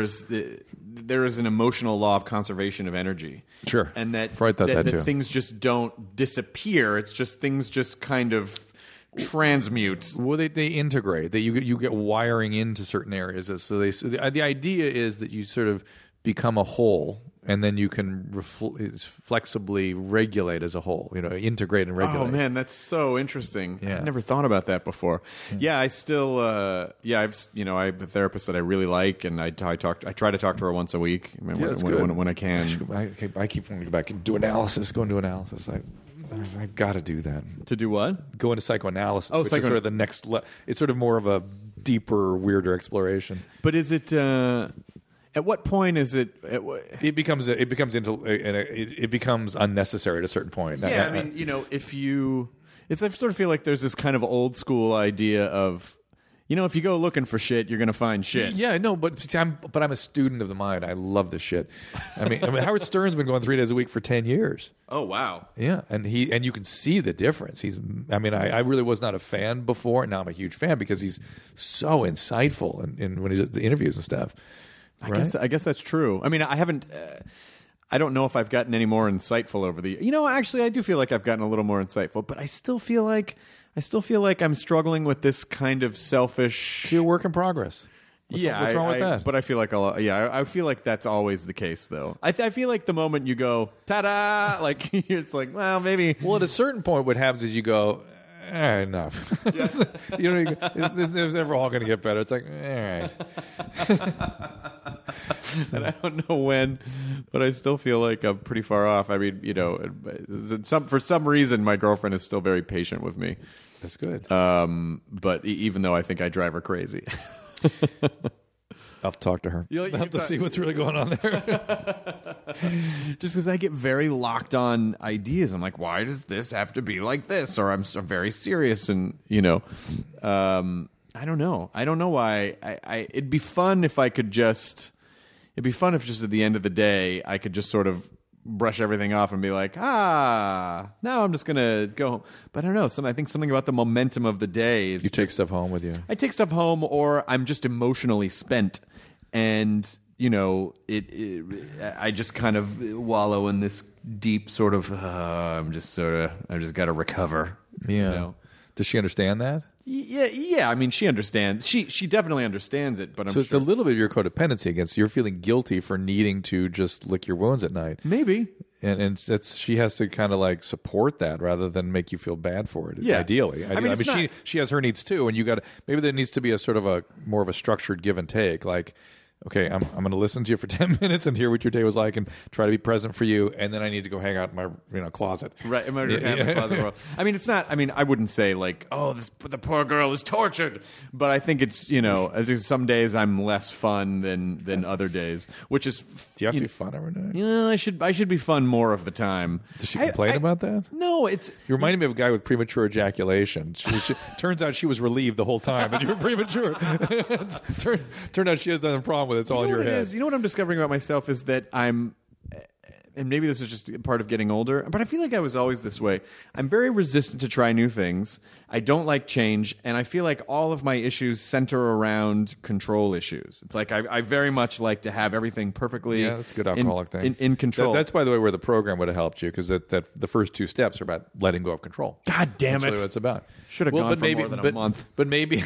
S7: is an emotional law of conservation of energy.
S6: Sure,
S7: and that
S6: Freud thought that too.
S7: Things just don't disappear. It's just things just kind of transmute.
S6: Well, they integrate. That you get wiring into certain areas. So the idea is that you sort of become a whole, and then you can flexibly regulate as a whole. Integrate and regulate.
S7: Oh man, that's so interesting.
S6: Yeah.
S7: I've never thought about that before. Yeah, I still. I have a therapist that I really like, and I try to talk to her once a week when I can.
S6: I keep wanting to go back and do analysis. Go and do analysis. I've got to do that.
S7: To do what?
S6: Go into psychoanalysis.
S7: Oh,
S6: which is sort of the next. It's sort of more of a deeper, weirder exploration.
S7: But is it? At what point is it?
S6: It becomes unnecessary at a certain point.
S7: Yeah, I mean, I sort of feel like there's this kind of old school idea of, if you go looking for shit, you're going to find shit.
S6: Yeah, no, but I'm a student of the mind. I love this shit. I mean, Howard Stern's been going 3 days a week for 10 years.
S7: Oh wow.
S6: Yeah, and you can see the difference. I really was not a fan before, and now I'm a huge fan because he's so insightful in when he's at the interviews and stuff.
S7: I guess that's true. I mean, I haven't. I don't know if I've gotten any more insightful over the. Actually, I do feel like I've gotten a little more insightful, but I still feel like I'm struggling with this kind of selfish.
S6: It's your work in progress. What's wrong with that?
S7: But I feel like I feel like that's always the case, though. I feel like the moment you go ta-da, like it's like, well, maybe.
S6: Well, at a certain point, what happens is you go, all right, enough. Yes. It's never all going to get better. It's like, all right.
S7: And I don't know when, but I still feel like I'm pretty far off. I mean, for some reason, my girlfriend is still very patient with me.
S6: That's good.
S7: But even though I think I drive her crazy.
S6: I'll have to talk to her. I'll have to see what's really going on there.
S7: Just because I get very locked on ideas. I'm like, why does this have to be like this? Or I'm very serious, and I don't know. I don't know why. It'd be fun if I could just. It'd be fun if just at the end of the day I could just sort of brush everything off and be like, now I'm just gonna go home. But I don't know. I think something about the momentum of the day.
S6: You take stuff home with you.
S7: I take stuff home, or I'm just emotionally spent, and I just kind of wallow in this deep sort of. I've just got to recover.
S6: Yeah. Does she understand that?
S7: Yeah. I mean, she understands. She definitely understands it. But
S6: it's a little bit of your codependency against you're feeling guilty for needing to just lick your wounds at night.
S7: Maybe.
S6: And she has to kind of like support that rather than make you feel bad for it.
S7: Yeah.
S6: Ideally. I mean, she has her needs too, and maybe there needs to be a sort of more of a structured give and take. Like, okay, I'm going to listen to you for 10 minutes and hear what your day was like and try to be present for you, and then I need to go hang out in my closet.
S7: Right, in my closet world. I mean, it's not. I mean, I wouldn't say like, oh, the poor girl is tortured, but I think it's as some days I'm less fun than other days, which is.
S6: Do you have to be fun every day?
S7: Yeah, I should be fun more of the time.
S6: Does she complain about that?
S7: No, it's.
S6: You reminded me of a guy with premature ejaculation. Turns out she was relieved the whole time that you were premature. Turned out she has no problem with it. It's all in your head.
S7: You know what I'm discovering about myself is that I'm, and maybe this is just part of getting older, but I feel like I was always this way. I'm very resistant to try new things. I don't like change, and I feel like all of my issues center around control issues. It's like I very much like to have everything perfectly.
S6: Yeah, that's a good alcoholic thing.
S7: In control.
S6: That's, by the way, where the program would have helped you, because that the first 2 steps are about letting go of control.
S7: God damn
S6: That's
S7: it!
S6: really what it's about.
S7: Should have gone for more than a month.
S6: But maybe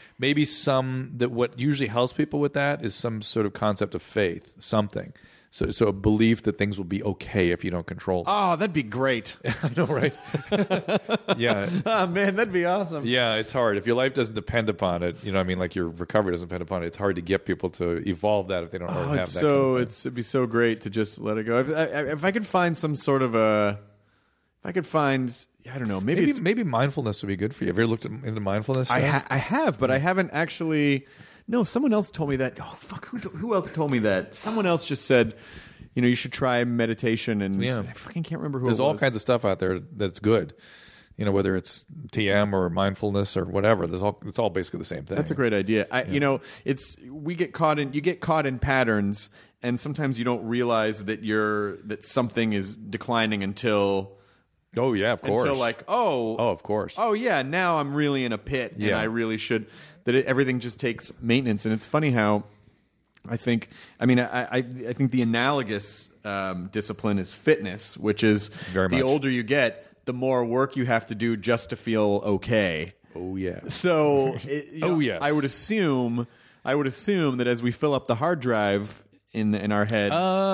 S6: what usually helps people with that is some sort of concept of faith, something. So a belief that things will be okay if you don't control them.
S7: Oh, that'd be great.
S6: I know, right? Yeah.
S7: Oh, man, that'd be awesome.
S6: Yeah, it's hard. If your life doesn't depend upon it, I mean, like your recovery doesn't depend upon it, it's hard to get people to evolve that if they don't already have that.
S7: It'd be so great to just let it go. If I could find some sort of I don't know, maybe
S6: mindfulness would be good for you. Have you ever looked into mindfulness?
S7: I have, but I haven't actually. No, someone else told me that. Oh, fuck, who else told me that? Someone else just said, you should try meditation, and I fucking can't remember who
S6: There's
S7: it was.
S6: all kinds of stuff out there that's good. Whether it's TM or mindfulness or whatever, it's all basically the same thing.
S7: That's a great idea. You get caught in patterns, and sometimes you don't realize that something is declining until.
S6: Oh yeah, of course.
S7: Until
S6: of course.
S7: Oh yeah, now I'm really in a pit, and I really should. Everything just takes maintenance, and it's funny how I think. I mean, I think the analogous discipline is fitness, which is
S6: Very much.
S7: The older you get, the more work you have to do just to feel okay.
S6: Oh yeah.
S7: So,
S6: yes.
S7: I would assume that as we fill up the hard drive in our head.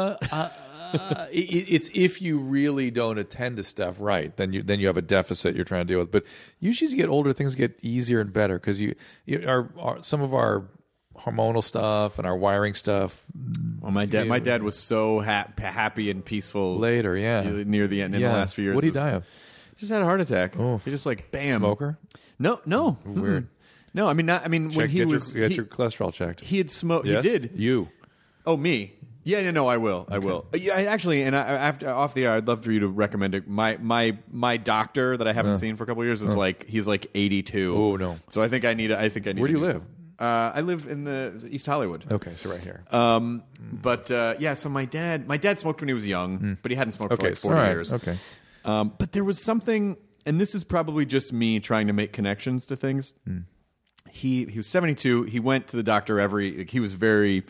S6: It's if you really don't attend to stuff right, then you have a deficit you're trying to deal with. But usually, as you get older, things get easier and better because some of our hormonal stuff and our wiring stuff.
S7: Well, my dad was so happy and peaceful
S6: later,
S7: near the end in the last few years.
S6: What did he die of?
S7: He just had a heart attack.
S6: Oh,
S7: he just bam.
S6: Smoker?
S7: No.
S6: Weird.
S7: No, I mean when he was
S6: get your cholesterol checked.
S7: He had smoked.
S6: Yes?
S7: He did.
S6: You?
S7: Oh, me. Yeah, no, I will. I will. Yeah, after off the air, I'd love for you to recommend it. My doctor that I haven't seen for a couple of years is he's 82.
S6: Oh no!
S7: So I think I need.
S6: Where do you live?
S7: I live in the East Hollywood.
S6: Okay, so right here.
S7: So my dad smoked when he was young, but he hadn't smoked for 40 years.
S6: Okay.
S7: But there was something, and this is probably just me trying to make connections to things. He was 72. He went to the doctor he was very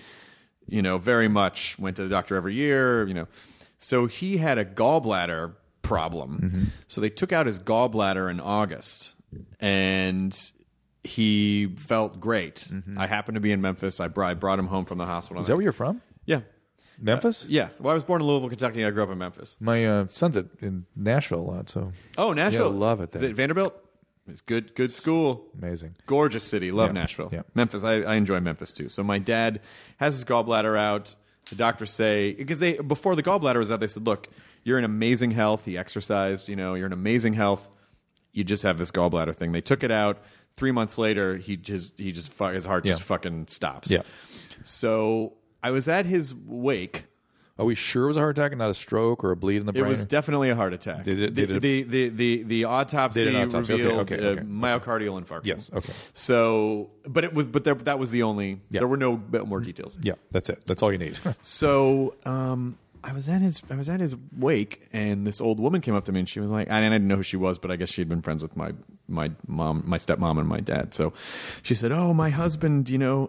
S7: much went to the doctor every year, So he had a gallbladder problem.
S6: Mm-hmm.
S7: So they took out his gallbladder in August, and he felt great.
S6: Mm-hmm.
S7: I happened to be in Memphis. I brought him home from the hospital.
S6: Is that where you're from?
S7: Yeah.
S6: Memphis?
S7: Yeah. Well, I was born in Louisville, Kentucky. I grew up in Memphis.
S6: My son's in Nashville a lot, so.
S7: Oh, Nashville.
S6: Yeah, love it there.
S7: Is it Vanderbilt? It's good school.
S6: Amazing.
S7: Gorgeous city. Love Nashville.
S6: Yeah.
S7: Memphis. I enjoy Memphis too. So my dad has his gallbladder out. The doctors say, because before the gallbladder was out, they said, look, you're in amazing health. He exercised, you're in amazing health. You just have this gallbladder thing. They took it out. 3 months later, his heart just fucking stops.
S6: Yeah.
S7: So I was at his wake.
S6: Are we sure it was a heart attack and not a stroke or a bleed in the brain?
S7: It was definitely a heart attack. The autopsy revealed
S6: okay.
S7: myocardial infarction.
S6: Yes. Okay.
S7: So, that was the only.
S6: Yeah.
S7: There were no more details.
S6: Yeah, that's it. That's all you need.
S7: So, I was at his wake, and this old woman came up to me, and she was like, I didn't know who she was, but I guess she had been friends with my mom, my stepmom, and my dad. So, she said, "Oh, my husband,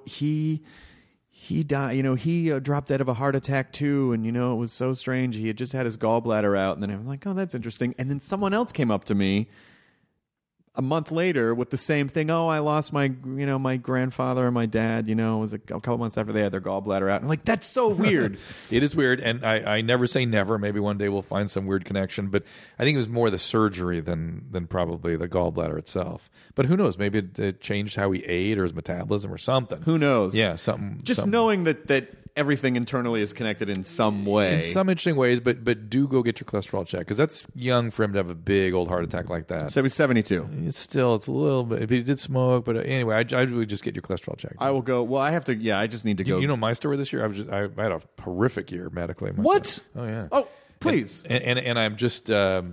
S7: he died, he dropped dead of a heart attack too. And, it was so strange. He had just had his gallbladder out." And then I was like, oh, that's interesting. And then someone else came up to me a month later with the same thing. Oh, I lost my grandfather and my dad. It was a couple months after they had their gallbladder out. I'm like, that's so weird.
S6: It is weird, and I never say never. Maybe one day we'll find some weird connection, but I think it was more the surgery than probably the gallbladder itself. But who knows? Maybe it changed how he ate or his metabolism or something.
S7: Who knows?
S6: Yeah, something.
S7: Just knowing that everything internally is connected in some way.
S6: In some interesting ways, but do go get your cholesterol checked, because that's young for him to have a big old heart attack like that.
S7: So he's 72.
S6: It's a little bit. If he did smoke, but anyway, I would just get your cholesterol checked.
S7: I will go. Well, I have to. Yeah, I just need to go.
S6: You know my story this year. I had a horrific year medically.
S7: What?
S6: Oh yeah.
S7: Oh, please.
S6: And I'm just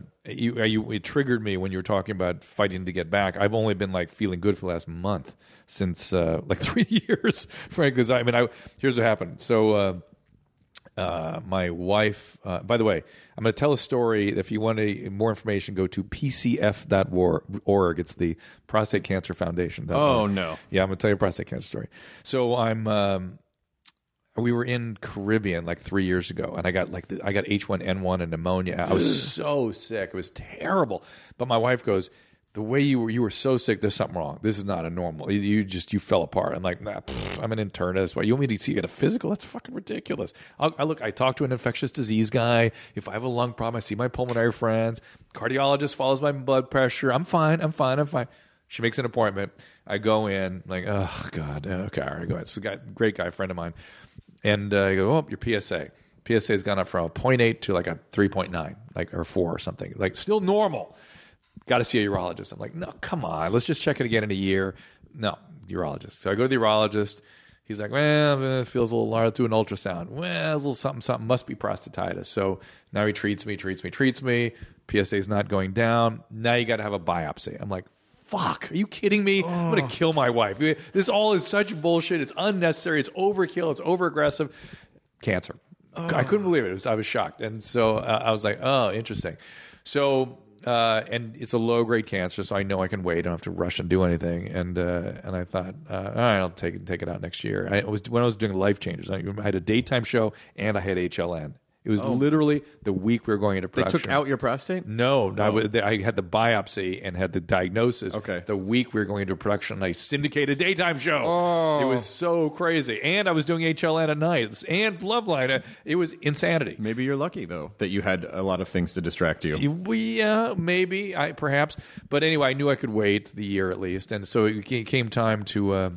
S6: it triggered me when you were talking about fighting to get back. I've only been like feeling good for the last month since like 3 years, frankly. Because here's what happened. So. My wife, by the way, I'm going to tell a story. If you want more information, go to pcf.org. It's the Prostate Cancer Foundation.
S7: Oh, no.
S6: Yeah, I'm going to tell you a prostate cancer story. So we were in Caribbean like 3 years ago, and I got H1N1 and pneumonia. I was so sick. It was terrible. But my wife goes, the way you were so sick, there's something wrong. This is not a normal. You fell apart. I'm like, nah, I'm an internist. Why you want me to see you get a physical? That's fucking ridiculous. I talk to an infectious disease guy. If I have a lung problem, I see my pulmonary friends. Cardiologist follows my blood pressure. I'm fine. She makes an appointment. I go in, like, oh God, okay, all right, go ahead. It's a great guy, friend of mine, and I go, oh, your PSA has gone up from a 0.8 to like a 3.9, like or 4 or something, like still normal. Got to see a urologist. I'm like, no, come on. Let's just check it again in a year. No, urologist. So I go to the urologist. He's like, well, it feels a little large. Do an ultrasound. Well, a little something. Must be prostatitis. So now he treats me. PSA is not going down. Now you got to have a biopsy. I'm like, fuck. Are you kidding me? I'm going to kill my wife. This all is such bullshit. It's unnecessary. It's overkill. It's overaggressive. Cancer. I couldn't believe it. I was shocked. And so I was like, oh, interesting. So... and it's a low-grade cancer, so I know I can wait. I don't have to rush and do anything. And I thought, all right, I'll take it out next year. When I was doing Life Changers, I had a daytime show and I had HLN. It was literally the week we were going into production.
S7: They took out your prostate?
S6: No. I had the biopsy and had the diagnosis.
S7: Okay.
S6: The week we were going into production, I syndicated a daytime show. Oh. It was so crazy. And I was doing HLN at night and Loveline. It was insanity.
S7: Maybe you're lucky, though, that you had a lot of things to distract you.
S6: Yeah, maybe. Perhaps. But anyway, I knew I could wait the year at least. And so it came time to...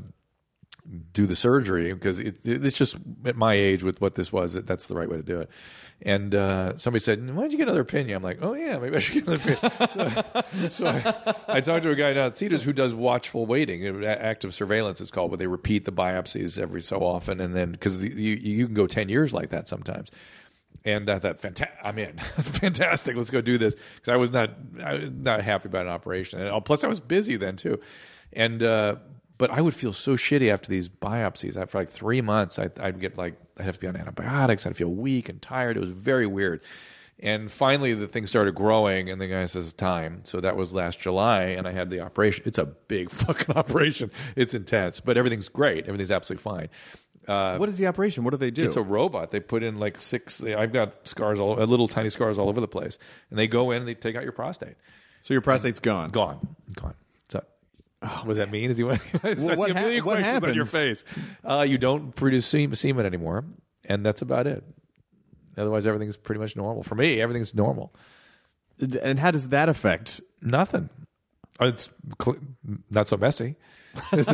S6: do the surgery, because it's just at my age with what this was, that's the right way to do it. And somebody said, why don't you get another opinion? I'm like, oh yeah, maybe I should get another opinion. so I talked to a guy down at Cedars who does watchful waiting, active surveillance it's called, where they repeat the biopsies every so often, and then because you can go 10 years like that sometimes. And I thought, I'm in. Fantastic. Let's go do this. Because I was not happy about an operation. And plus, I was busy then too. And but I would feel so shitty after these biopsies. After like 3 months, I'd have to be on antibiotics. I'd feel weak and tired. It was very weird. And finally, the thing started growing, and the guy says, time. So that was last July, and I had the operation. It's a big fucking operation. It's intense, but everything's great. Everything's absolutely fine.
S7: What is the operation? What do they do?
S6: It's a robot. They put in like 6. I've got scars, little tiny scars all over the place, and they go in and they take out your prostate.
S7: So your prostate's gone.
S6: Gone. So, what does that mean? Is
S7: what happens
S6: on your face? You don't produce semen anymore, and that's about it. Otherwise, everything's pretty much normal. For me, everything's normal.
S7: And how does that affect?
S6: Nothing. It's not so messy. That's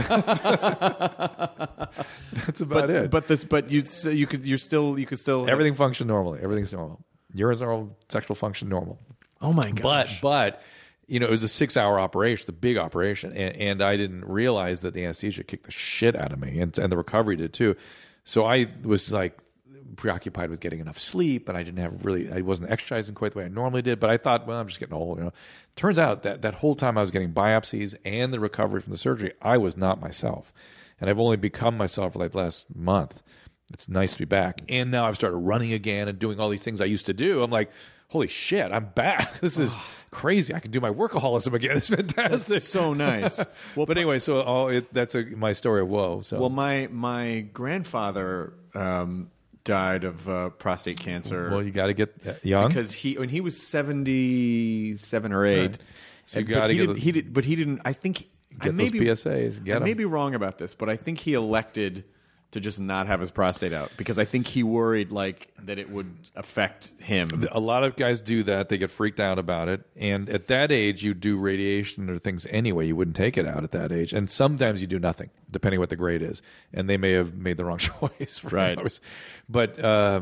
S6: about it.
S7: But you could still
S6: everything function normally. Everything's normal. Yours normal, sexual function normal.
S7: Oh my gosh.
S6: But it was a 6-hour operation, a big operation, and I didn't realize that the anesthesia kicked the shit out of me, and the recovery did too. So I was like preoccupied with getting enough sleep, and I wasn't exercising quite the way I normally did, but I thought, well, I'm just getting old. Turns out that whole time I was getting biopsies and the recovery from the surgery, I was not myself. And I've only become myself for like the last month. It's nice to be back. And now I've started running again and doing all these things I used to do. I'm like, holy shit, I'm back. This is crazy. I can do my workaholism again. It's fantastic.
S7: That's so nice.
S6: Well, but anyway, so that's my story of woe. So.
S7: Well, my grandfather died of prostate cancer.
S6: Well, you got to get young
S7: because when he was 77 or 8.
S6: Right. So you got to get.
S7: He didn't. I think
S6: Get those PSAs. Get
S7: I
S6: them.
S7: may be wrong about this, but I think he elected to just not have his prostate out because I think he worried that it would affect him.
S6: A lot of guys do that. They get freaked out about it. And at that age, you do radiation or things anyway. You wouldn't take it out at that age. And sometimes you do nothing, depending what the grade is. And they may have made the wrong choice.
S7: Right.
S6: But,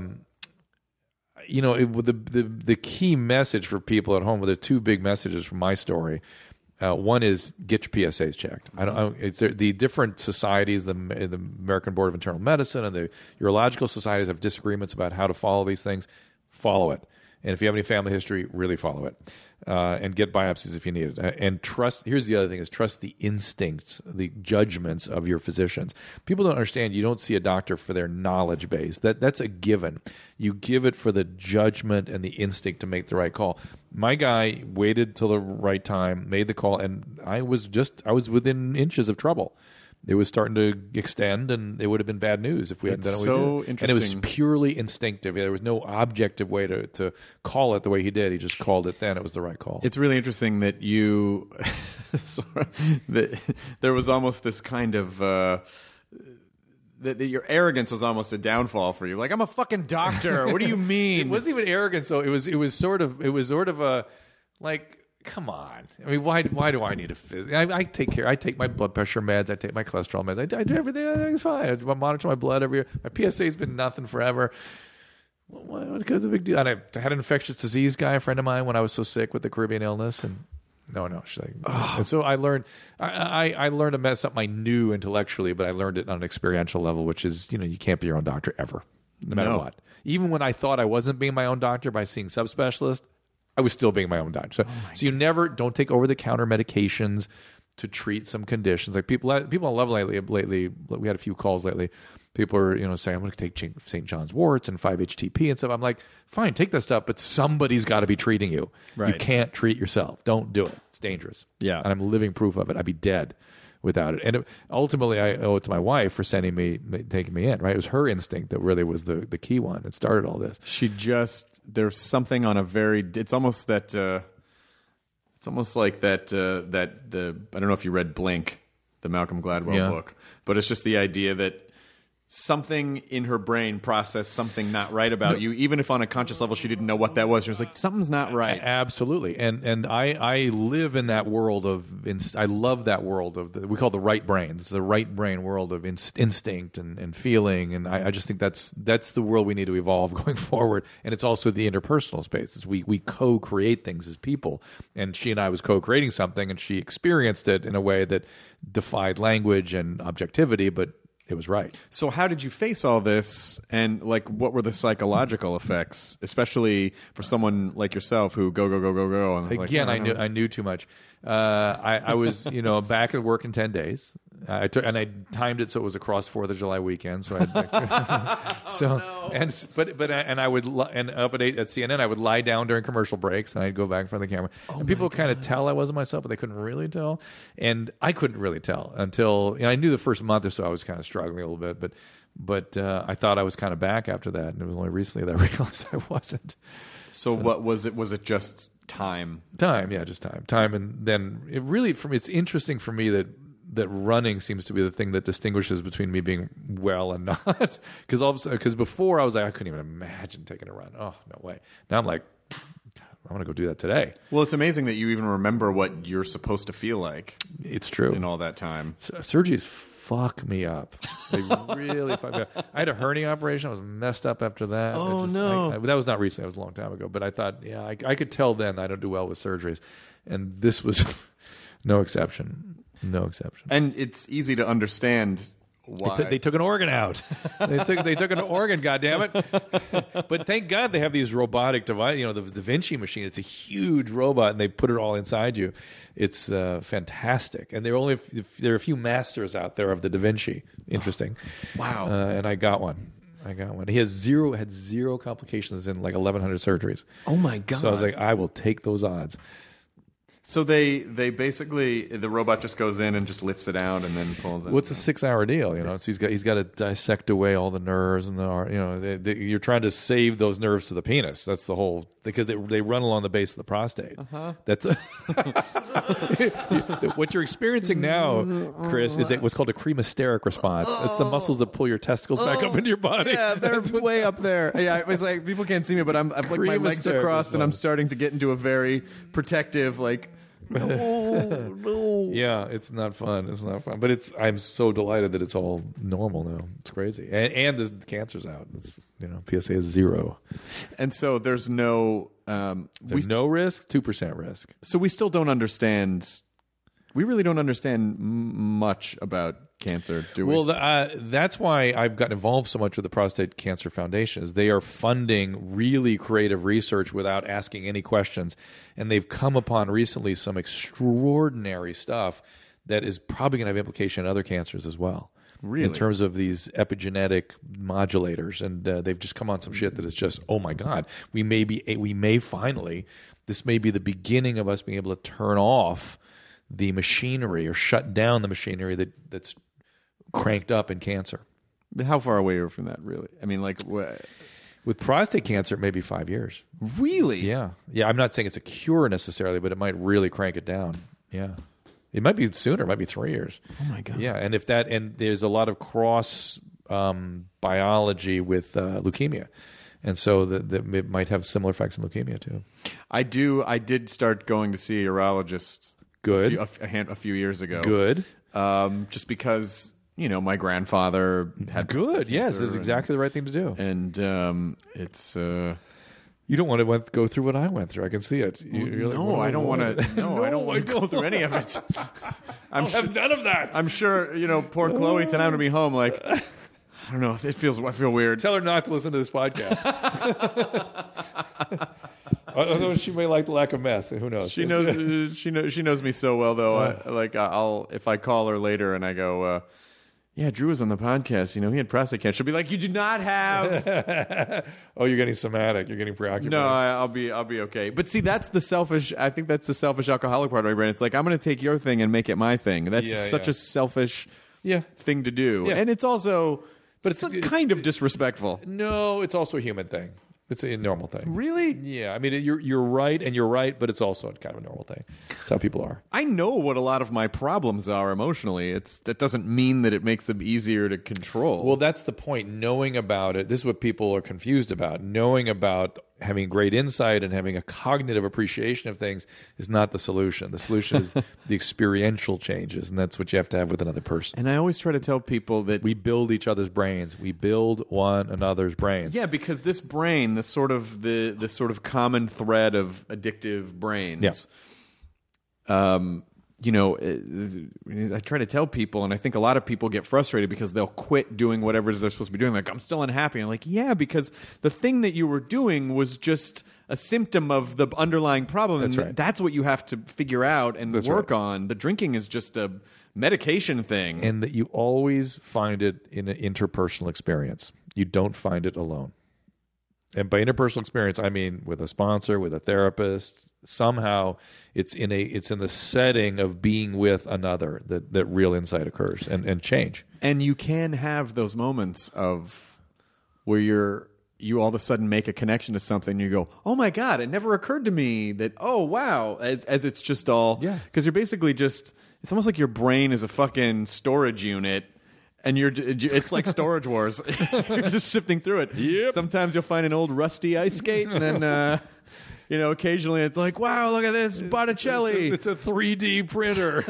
S6: the key message for people at home, well, there are two big messages from my story. One is get your PSAs checked. The different societies, the American Board of Internal Medicine and the urological societies have disagreements about how to follow these things. Follow it. And if you have any family history, really follow it. And get biopsies if you need it. And trust, here's the other thing, is trust the instincts, the judgments of your physicians. People don't understand you don't see a doctor for their knowledge base. That's a given. You give it for the judgment and the instinct to make the right call. My guy waited till the right time, made the call, and I was within inches of trouble. It was starting to extend, and it would have been bad news if we hadn't done it.
S7: So interesting.
S6: And it was purely instinctive. There was no objective way to call it the way he did. He just called it then. It was the right call.
S7: It's really interesting that you that there was almost this kind of that your arrogance was almost a downfall for you. Like, I'm a fucking doctor. What do you mean?
S6: It wasn't even arrogance. So it was sort of a like. Come on. I mean, why do I need a physician? I take care. I take my blood pressure meds. I take my cholesterol meds. I do everything. Everything's fine. I monitor my blood every year. My PSA's been nothing forever. What's the big deal? And I had an infectious disease guy, a friend of mine, when I was so sick with the Caribbean illness. And no. She's like, and so I learned. I learned to mess up my new intellectually, but I learned it on an experiential level, which is, you can't be your own doctor ever, no matter what. Even when I thought I wasn't being my own doctor by seeing subspecialists, I was still being my own doctor. So you never don't take over-the-counter medications to treat some conditions. Like people on Love lately, we had a few calls lately. People are saying, I'm going to take St. John's Worts and 5-HTP and stuff. I'm like, fine, take that stuff, but somebody's got to be treating you.
S7: Right.
S6: You can't treat yourself. Don't do it. It's dangerous.
S7: Yeah.
S6: And I'm living proof of it. I'd be dead without it. And ultimately, I owe it to my wife for taking me in. Right? It was her instinct that really was the key one. It started all this. There's
S7: something on a very. It's almost that. It's almost like that. I don't know if you read Blink, the Malcolm Gladwell book, but it's just the idea that something in her brain processed something not right about you, even if on a conscious level she didn't know what that was. She was like, something's not right.
S6: Absolutely. And I live in that world I love that world we call the right brain. It's the right brain world of instinct and feeling. And I just think that's the world we need to evolve going forward. And it's also the interpersonal space. We co-create things as people. And she and I was co-creating something, and she experienced it in a way that defied language and objectivity, but it was right.
S7: So how did you face all this, and what were the psychological effects, especially for someone like yourself who go and
S6: again, I knew too much. I was back at work in 10 days. I timed it so it was across 4th of July weekend. So I had I would up at 8 at CNN, I would lie down during commercial breaks, and I'd go back in front of the camera. And people kind of tell I wasn't myself, but they couldn't really tell, and I couldn't really tell until I knew the first month or so I was kind of struggling a little bit, but I thought I was kind of back after that, and it was only recently that I realized I wasn't.
S7: So what was it? Was it just time?
S6: Yeah, just time, and then it really it's interesting for me that running seems to be the thing that distinguishes between me being well and not. Because before I was like, I couldn't even imagine taking a run. Oh, no way. Now I'm like, I want to go do that today.
S7: Well, it's amazing that you even remember what you're supposed to feel like.
S6: It's true.
S7: In all that time.
S6: Surgeries fuck me up. They really fuck me up. I had a hernia operation. I was messed up after that.
S7: Oh, no.
S6: That was not recently. That was a long time ago. But I thought, I could tell then I don't do well with surgeries. And this was no exception. No exception.
S7: And it's easy to understand why.
S6: They took an organ out. They took an organ, goddammit. But thank God they have these robotic devices. The Da Vinci machine, it's a huge robot, and they put it all inside you. It's fantastic. And there are a few masters out there of the Da Vinci. Interesting.
S7: Wow.
S6: And I got one. He had zero complications in 1,100 surgeries.
S7: Oh, my God.
S6: So I was like, I will take those odds.
S7: So they basically, the robot just goes in and just lifts it out and then pulls it.
S6: Well, it's a 6-hour deal, you know. So he's got to dissect away all the nerves and you're trying to save those nerves to the penis. That's the whole, because they run along the base of the prostate. That's what you're experiencing now, Chris, is what's called a cremasteric response. It's the muscles that pull your testicles back up into your body.
S7: Yeah, they're way up there. Yeah, it's like people can't see me, but I'm like my legs are crossed and I'm starting to get into a very protective like. No.
S6: Yeah, it's not fun. It's not fun. But I'm so delighted that it's all normal now. It's crazy. And the cancer's out. It's, PSA is 0.
S7: And so there's no
S6: no risk, 2% risk.
S7: So we still don't understand. We really don't understand much about cancer, do we?
S6: Well, that's why I've gotten involved so much with the Prostate Cancer Foundation. Is they are funding really creative research without asking any questions, and they've come upon recently some extraordinary stuff that is probably going to have implication in other cancers as well.
S7: Really?
S6: In terms of these epigenetic modulators, and they've just come on some shit that is just, oh my God, we may finally, this may be the beginning of us being able to turn off the machinery or shut down the machinery that's cranked up in cancer.
S7: How far away are we from that, really? I mean, like...
S6: With prostate cancer, it may be 5 years.
S7: Really?
S6: Yeah. I'm not saying it's a cure necessarily, but it might really crank it down. Yeah. It might be sooner. It might be 3 years.
S7: Oh, my God.
S6: Yeah, and there's a lot of cross biology with leukemia. And so it might have similar effects in leukemia, too.
S7: I did start going to see a urologist...
S6: Good.
S7: A few years ago.
S6: Good.
S7: Just because, my grandfather had
S6: good. Yes, that's exactly the right thing to do.
S7: And it's...
S6: You don't want to go through what I went through. I can see it.
S7: No, I don't want to. No, I don't want to go through any of it.
S6: I'll have none of that.
S7: I'm sure, poor Chloe tonight I'm going to be home like... I don't know. I feel weird.
S6: Tell her not to listen to this podcast. Although she may like the lack of mess. Who knows?
S7: She knows. She knows me so well, though. I'll if I call her later and I go, yeah, Drew was on the podcast. He had prostate cancer. She'll be like, you do not have.
S6: Oh, you're getting somatic. You're getting preoccupied.
S7: No, I'll be okay. But see, that's the selfish. I think that's the selfish alcoholic part of my brain. It's like I'm going to take your thing and make it my thing. That's such a selfish thing to do, and it's also. But it's kind of disrespectful.
S6: No, it's also a human thing. It's a normal thing.
S7: Really?
S6: Yeah. I mean, you're right, and you're right, but it's also kind of a normal thing. It's how people are.
S7: I know what a lot of my problems are emotionally. That doesn't mean that it makes them easier to control.
S6: Well, that's the point. Knowing about it, this is what people are confused about. Knowing about having great insight and having a cognitive appreciation of things is not the solution. The solution is the experiential changes, and that's what you have to have with another person.
S7: And I always try to tell people that
S6: we build each other's brains. We build one another's brains.
S7: Yeah, because this brain, the sort of common thread of addictive brains. Yeah. I try to tell people, and I think a lot of people get frustrated because they'll quit doing whatever it is they're supposed to be doing. Like, I'm still unhappy. And I'm like, yeah, because the thing that you were doing was just a symptom of the underlying problem.
S6: That's
S7: and
S6: right.
S7: That's what you have to figure out and work on. The drinking is just a medication thing.
S6: And that you always find it in an interpersonal experience. You don't find it alone. And by interpersonal experience, I mean with a sponsor, with a therapist. Somehow it's in the setting of being with another that real insight occurs and change.
S7: And you can have those moments of where you all of a sudden make a connection to something and you go, oh my God, it never occurred to me that, oh wow, as it's just all, because you're basically just, it's almost like your brain is a fucking storage unit. And it's like Storage Wars. You're just sifting through it.
S6: Yep.
S7: Sometimes you'll find an old rusty ice skate, and then occasionally it's like, wow, look at this Botticelli.
S6: It's a 3D printer.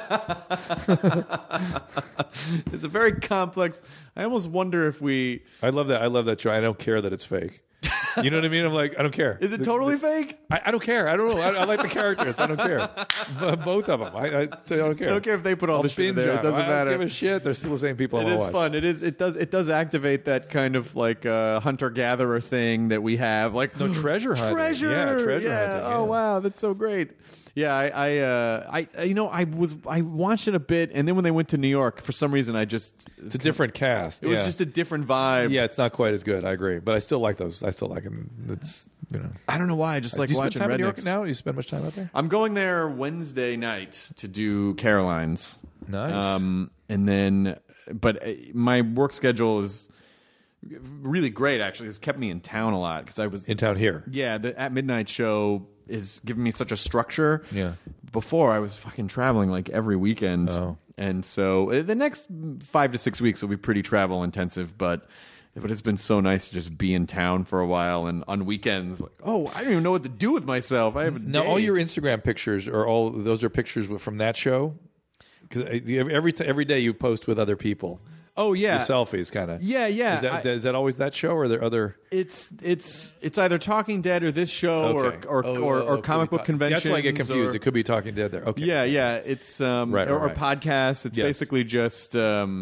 S7: It's a very complex. I almost wonder if we.
S6: I love that show. I don't care that it's fake. You know what I mean? I'm like, I don't care.
S7: Is it totally fake?
S6: I don't care. I don't know. I like the characters. I don't care. Both of them. I don't care.
S7: I don't care if they put all the shit in there. It doesn't matter.
S6: I don't give a shit. They're still the same people.
S7: It is fun. It is. It does activate that kind of like hunter-gatherer thing that we have. Like
S6: treasure hunting.
S7: Treasure.
S6: Yeah, treasure hunting. Yeah.
S7: Oh wow, that's so great. Yeah, I watched it a bit, and then when they went to New York, for some reason, it's
S6: a different cast.
S7: It was just a different vibe.
S6: Yeah, it's not quite as good. I agree, but I still like those. I still like them.
S7: I don't know why. I just like
S6: Do you
S7: watching
S6: spend time in New
S7: rednecks.
S6: York now? Do you spend much time out there?
S7: I'm going there Wednesday night to do Caroline's.
S6: Nice.
S7: And then, but my work schedule is really great. Actually, it's kept me in town a lot because I was
S6: In town here.
S7: Yeah, the At Midnight show is giving me such a structure.
S6: Yeah.
S7: Before I was fucking traveling like every weekend.
S6: Oh.
S7: And so the next 5 to 6 weeks will be pretty travel intensive, but it's been so nice to just be in town for a while and on weekends, like, I don't even know what to do with myself. I have a
S6: Now,
S7: day.
S6: all your Instagram pictures those are pictures from that show? Because every day you post with other people.
S7: Oh yeah,
S6: The selfies, kind of.
S7: Yeah.
S6: Is that always that show, or are there other?
S7: It's either Talking Dead or this show
S6: Okay.
S7: or comic book conventions.
S6: That's why I get confused.
S7: or-
S6: It could be Talking Dead there. Okay.
S7: Yeah. It's or podcasts. It's
S6: Yes.
S7: basically just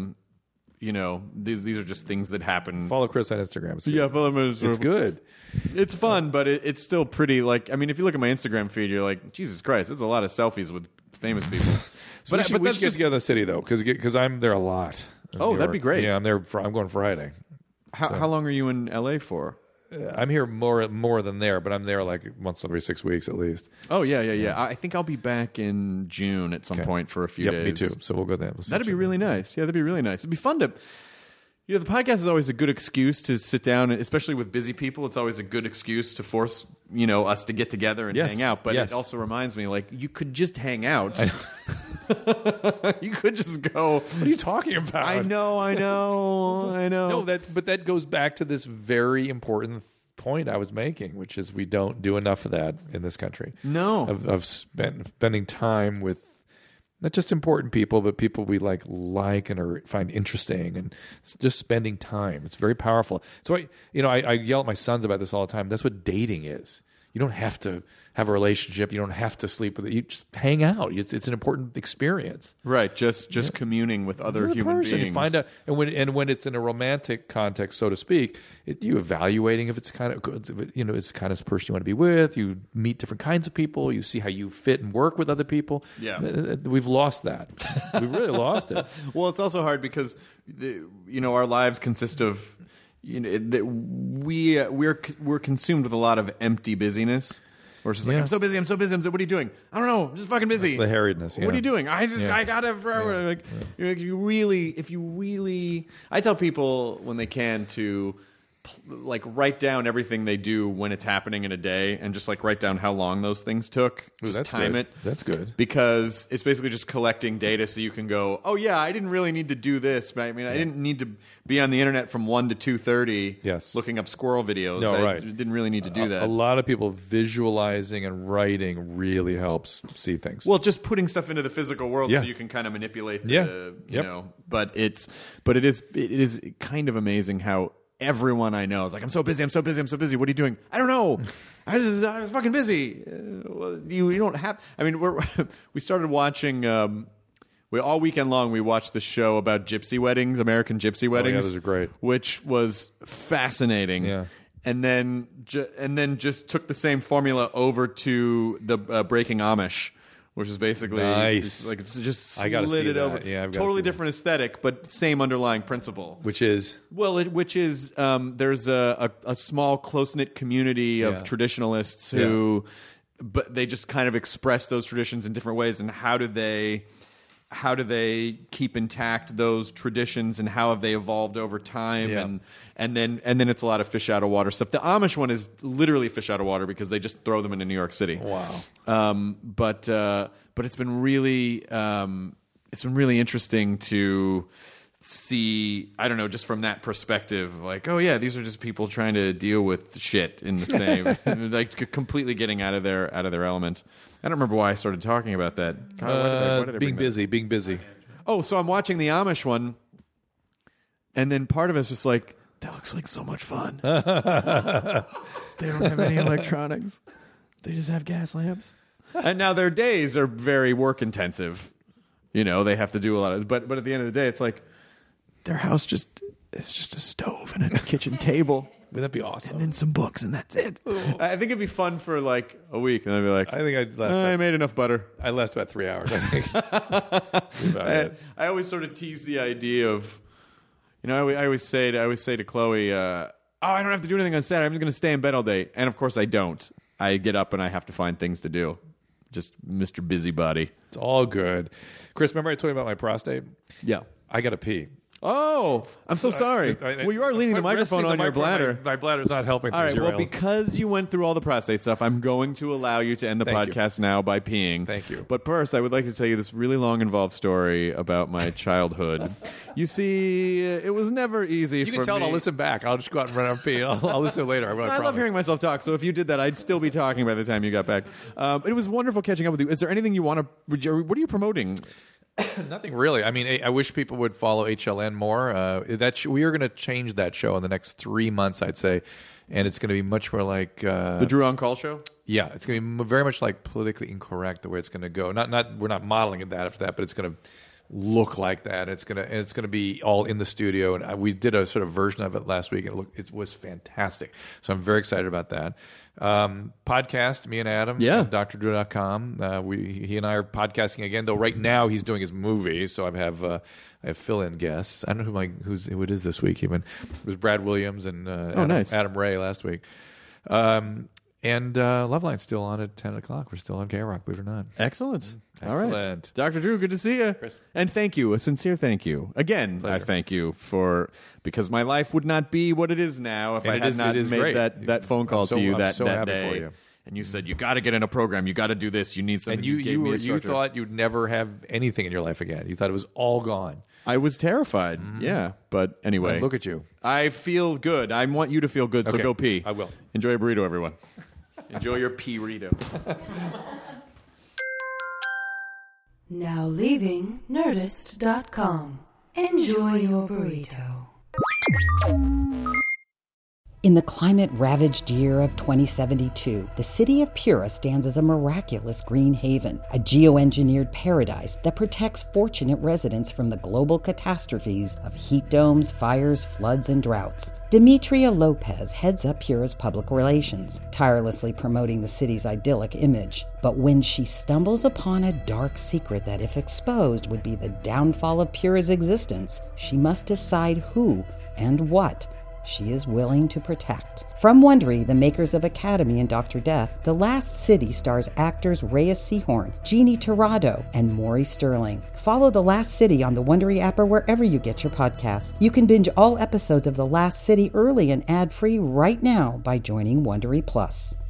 S7: these are just things that happen.
S6: Follow Chris on Instagram. It's good.
S7: Yeah, follow him.
S6: It's good.
S7: It's fun, but it's still pretty. Like, I mean, if you look at my Instagram feed, you're like, Jesus Christ, there's a lot of selfies with famous people.
S6: So we should get together in the city though, because I'm there a lot. in
S7: Oh,
S6: New
S7: that'd be
S6: York.
S7: great.
S6: Yeah, I'm there. I'm going Friday.
S7: How long are you in LA for?
S6: I'm here more than there, but I'm there like once every 6 weeks at least.
S7: Oh yeah. I think I'll be back in June at some point for a few days.
S6: Me too. So we'll go there.
S7: That'd be really nice. Yeah, that'd be really nice. It'd be fun to. The podcast is always a good excuse to sit down, especially with busy people. It's always a good excuse to force us to get together and hang out. But it also reminds me, like, you could just hang out. You could just go.
S6: What are you talking about?
S7: I know.
S6: No, but that goes back to this very important point I was making, which is we don't do enough of that in this country.
S7: No.
S6: Of spending time with not just important people, but people we like and or find interesting, and just spending time. It's very powerful. So I yell at my sons about this all the time. That's what dating is. You don't have to have a relationship. You don't have to sleep with it. You just hang out. It's an important experience.
S7: Right, just communing with other human beings.
S6: You find out, and when it's in a romantic context, so to speak, you evaluating if it's kind of it's the kind of person you want to be with. You meet different kinds of people. You see how you fit and work with other people.
S7: Yeah,
S6: we've lost that. We've really lost it.
S7: Well, it's also hard because our lives consist of we're consumed with a lot of empty busyness. We're just like, I'm so busy. I'm like, what are you doing? I don't know. I'm just fucking busy.
S6: That's the harriedness. Yeah.
S7: What are you doing? I gotta forever. Like, if you really, I tell people when they can to like write down everything they do when it's happening in a day, and just like write down how long those things took. Just
S6: that's
S7: time
S6: good.
S7: it.
S6: That's good.
S7: Because it's basically just collecting data, so you can go, oh yeah, I didn't really need to do this. I mean, I didn't need to be on the internet from 1 to 2:30.
S6: Yes.
S7: Looking up squirrel videos.
S6: No,
S7: I
S6: right.
S7: didn't really need to do that.
S6: A lot of people visualizing and writing really helps see things.
S7: Well, just putting stuff into the physical world so you can kind of manipulate the, but it is kind of amazing how everyone I know is like, I'm so busy. What are you doing? I don't know. I was fucking busy. You don't have. I mean, we started watching. All weekend long we watched the show about gypsy weddings, American gypsy weddings.
S6: Yeah, those are great.
S7: Which was fascinating. Yeah. And then just took the same formula over to the Breaking Amish, which is basically
S6: nice.
S7: Like just slid
S6: I
S7: it over.
S6: Yeah,
S7: totally different aesthetic, but same underlying principle.
S6: Which is
S7: there's a small close knit community of traditionalists who, but they just kind of express those traditions in different ways. And how do they keep intact those traditions, and how have they evolved over time?
S6: Yeah.
S7: And then it's a lot of fish out of water stuff. The Amish one is literally fish out of water because they just throw them into New York City.
S6: Wow.
S7: But it's been really interesting to see, I don't know, just from that perspective, like, oh yeah, these are just people trying to deal with shit in the same, like completely getting out of their element. I don't remember why I started talking about that. God, why did I
S6: being
S7: bring that?
S6: being busy.
S7: Oh, so I'm watching the Amish one, and then part of it's just like, that looks like so much fun. They don't have any electronics. They just have gas lamps. And now their days are very work intensive. They have to do a lot of, but at the end of the day, it's like their house it's just a stove and a kitchen table.
S6: Wouldn't that be awesome?
S7: And then some books, and that's it. I think it'd be fun for like a week, and I'd be like,
S6: I think I'd last.
S7: I made enough butter.
S6: I last about 3 hours. I think.
S7: I always sort of tease the idea of, I always say to Chloe, I don't have to do anything on Saturday. I'm just going to stay in bed all day. And of course I don't. I get up and I have to find things to do. Just Mr. Busybody.
S6: It's all good. Chris, remember I told you about my prostate?
S7: Yeah.
S6: I got to pee.
S7: Oh, I'm so sorry. Well, you are leaning the microphone on your bladder.
S6: My bladder's not helping.
S7: All right, well,
S6: derails.
S7: because you went through all the prostate stuff, I'm going to allow you to end the
S6: Thank
S7: podcast now by peeing.
S6: Thank you.
S7: But first, I would like to tell you this really long, involved story about my childhood. You see, it was never easy for me.
S6: You can tell I'll listen back. I'll just go out and run out and pee. I'll listen later.
S7: I love hearing myself talk, so if you did that, I'd still be talking by the time you got back. It was wonderful catching up with you. Is there anything you want to... What are you promoting?
S6: Nothing really. I mean, I wish people would follow HLN more. We are going to change that show in the next 3 months, I'd say, and it's going to be much more like
S7: the Drew on Call show.
S6: Yeah, it's going to be very much like Politically Incorrect, the way it's going to go. We're not modeling it that after that, but it's going to look like that. It's going to be all in the studio, and we did a sort of version of it last week, and it was fantastic. So I'm very excited about that. Podcast, me and Adam, drdrew.com. He and I are podcasting again, though right now he's doing his movie, so I have fill-in guests. I don't know who it is this week even. It was Brad Williams and Adam Ray last week. And Loveline's still on at 10 o'clock. We're still on K-Rock, believe it or not.
S7: Excellent. All right.
S6: Excellent.
S7: Dr. Drew, good to see you.
S6: Chris.
S7: And thank you. A sincere thank you. Again,
S6: Pleasure.
S7: I thank you because my life would not be what it is now if I had not made that phone call to you that day.
S6: For you.
S7: And you said, you got to get in a program. You got to do this. You need something.
S6: And
S7: you
S6: thought you'd never have anything in your life again. You thought it was all gone.
S7: I was terrified. Yeah. But anyway.
S6: Well, look at you.
S7: I feel good. I want you to feel good, so
S6: Okay.
S7: go pee.
S6: I will.
S7: Enjoy a burrito, everyone. Enjoy your pee-rito.
S5: Now leaving Nerdist.com. Enjoy your burrito.
S8: In the climate-ravaged year of 2072, the city of Pura stands as a miraculous green haven, a geoengineered paradise that protects fortunate residents from the global catastrophes of heat domes, fires, floods, and droughts. Demetria Lopez heads up Pura's public relations, tirelessly promoting the city's idyllic image. But when she stumbles upon a dark secret that, if exposed, would be the downfall of Pura's existence, she must decide who and what she is willing to protect. From Wondery, the makers of Academy and Dr. Death, The Last City stars actors Reyes Sehorn, Jeannie Torrado, and Maury Sterling. Follow The Last City on the Wondery app or wherever you get your podcasts. You can binge all episodes of The Last City early and ad-free right now by joining Wondery Plus.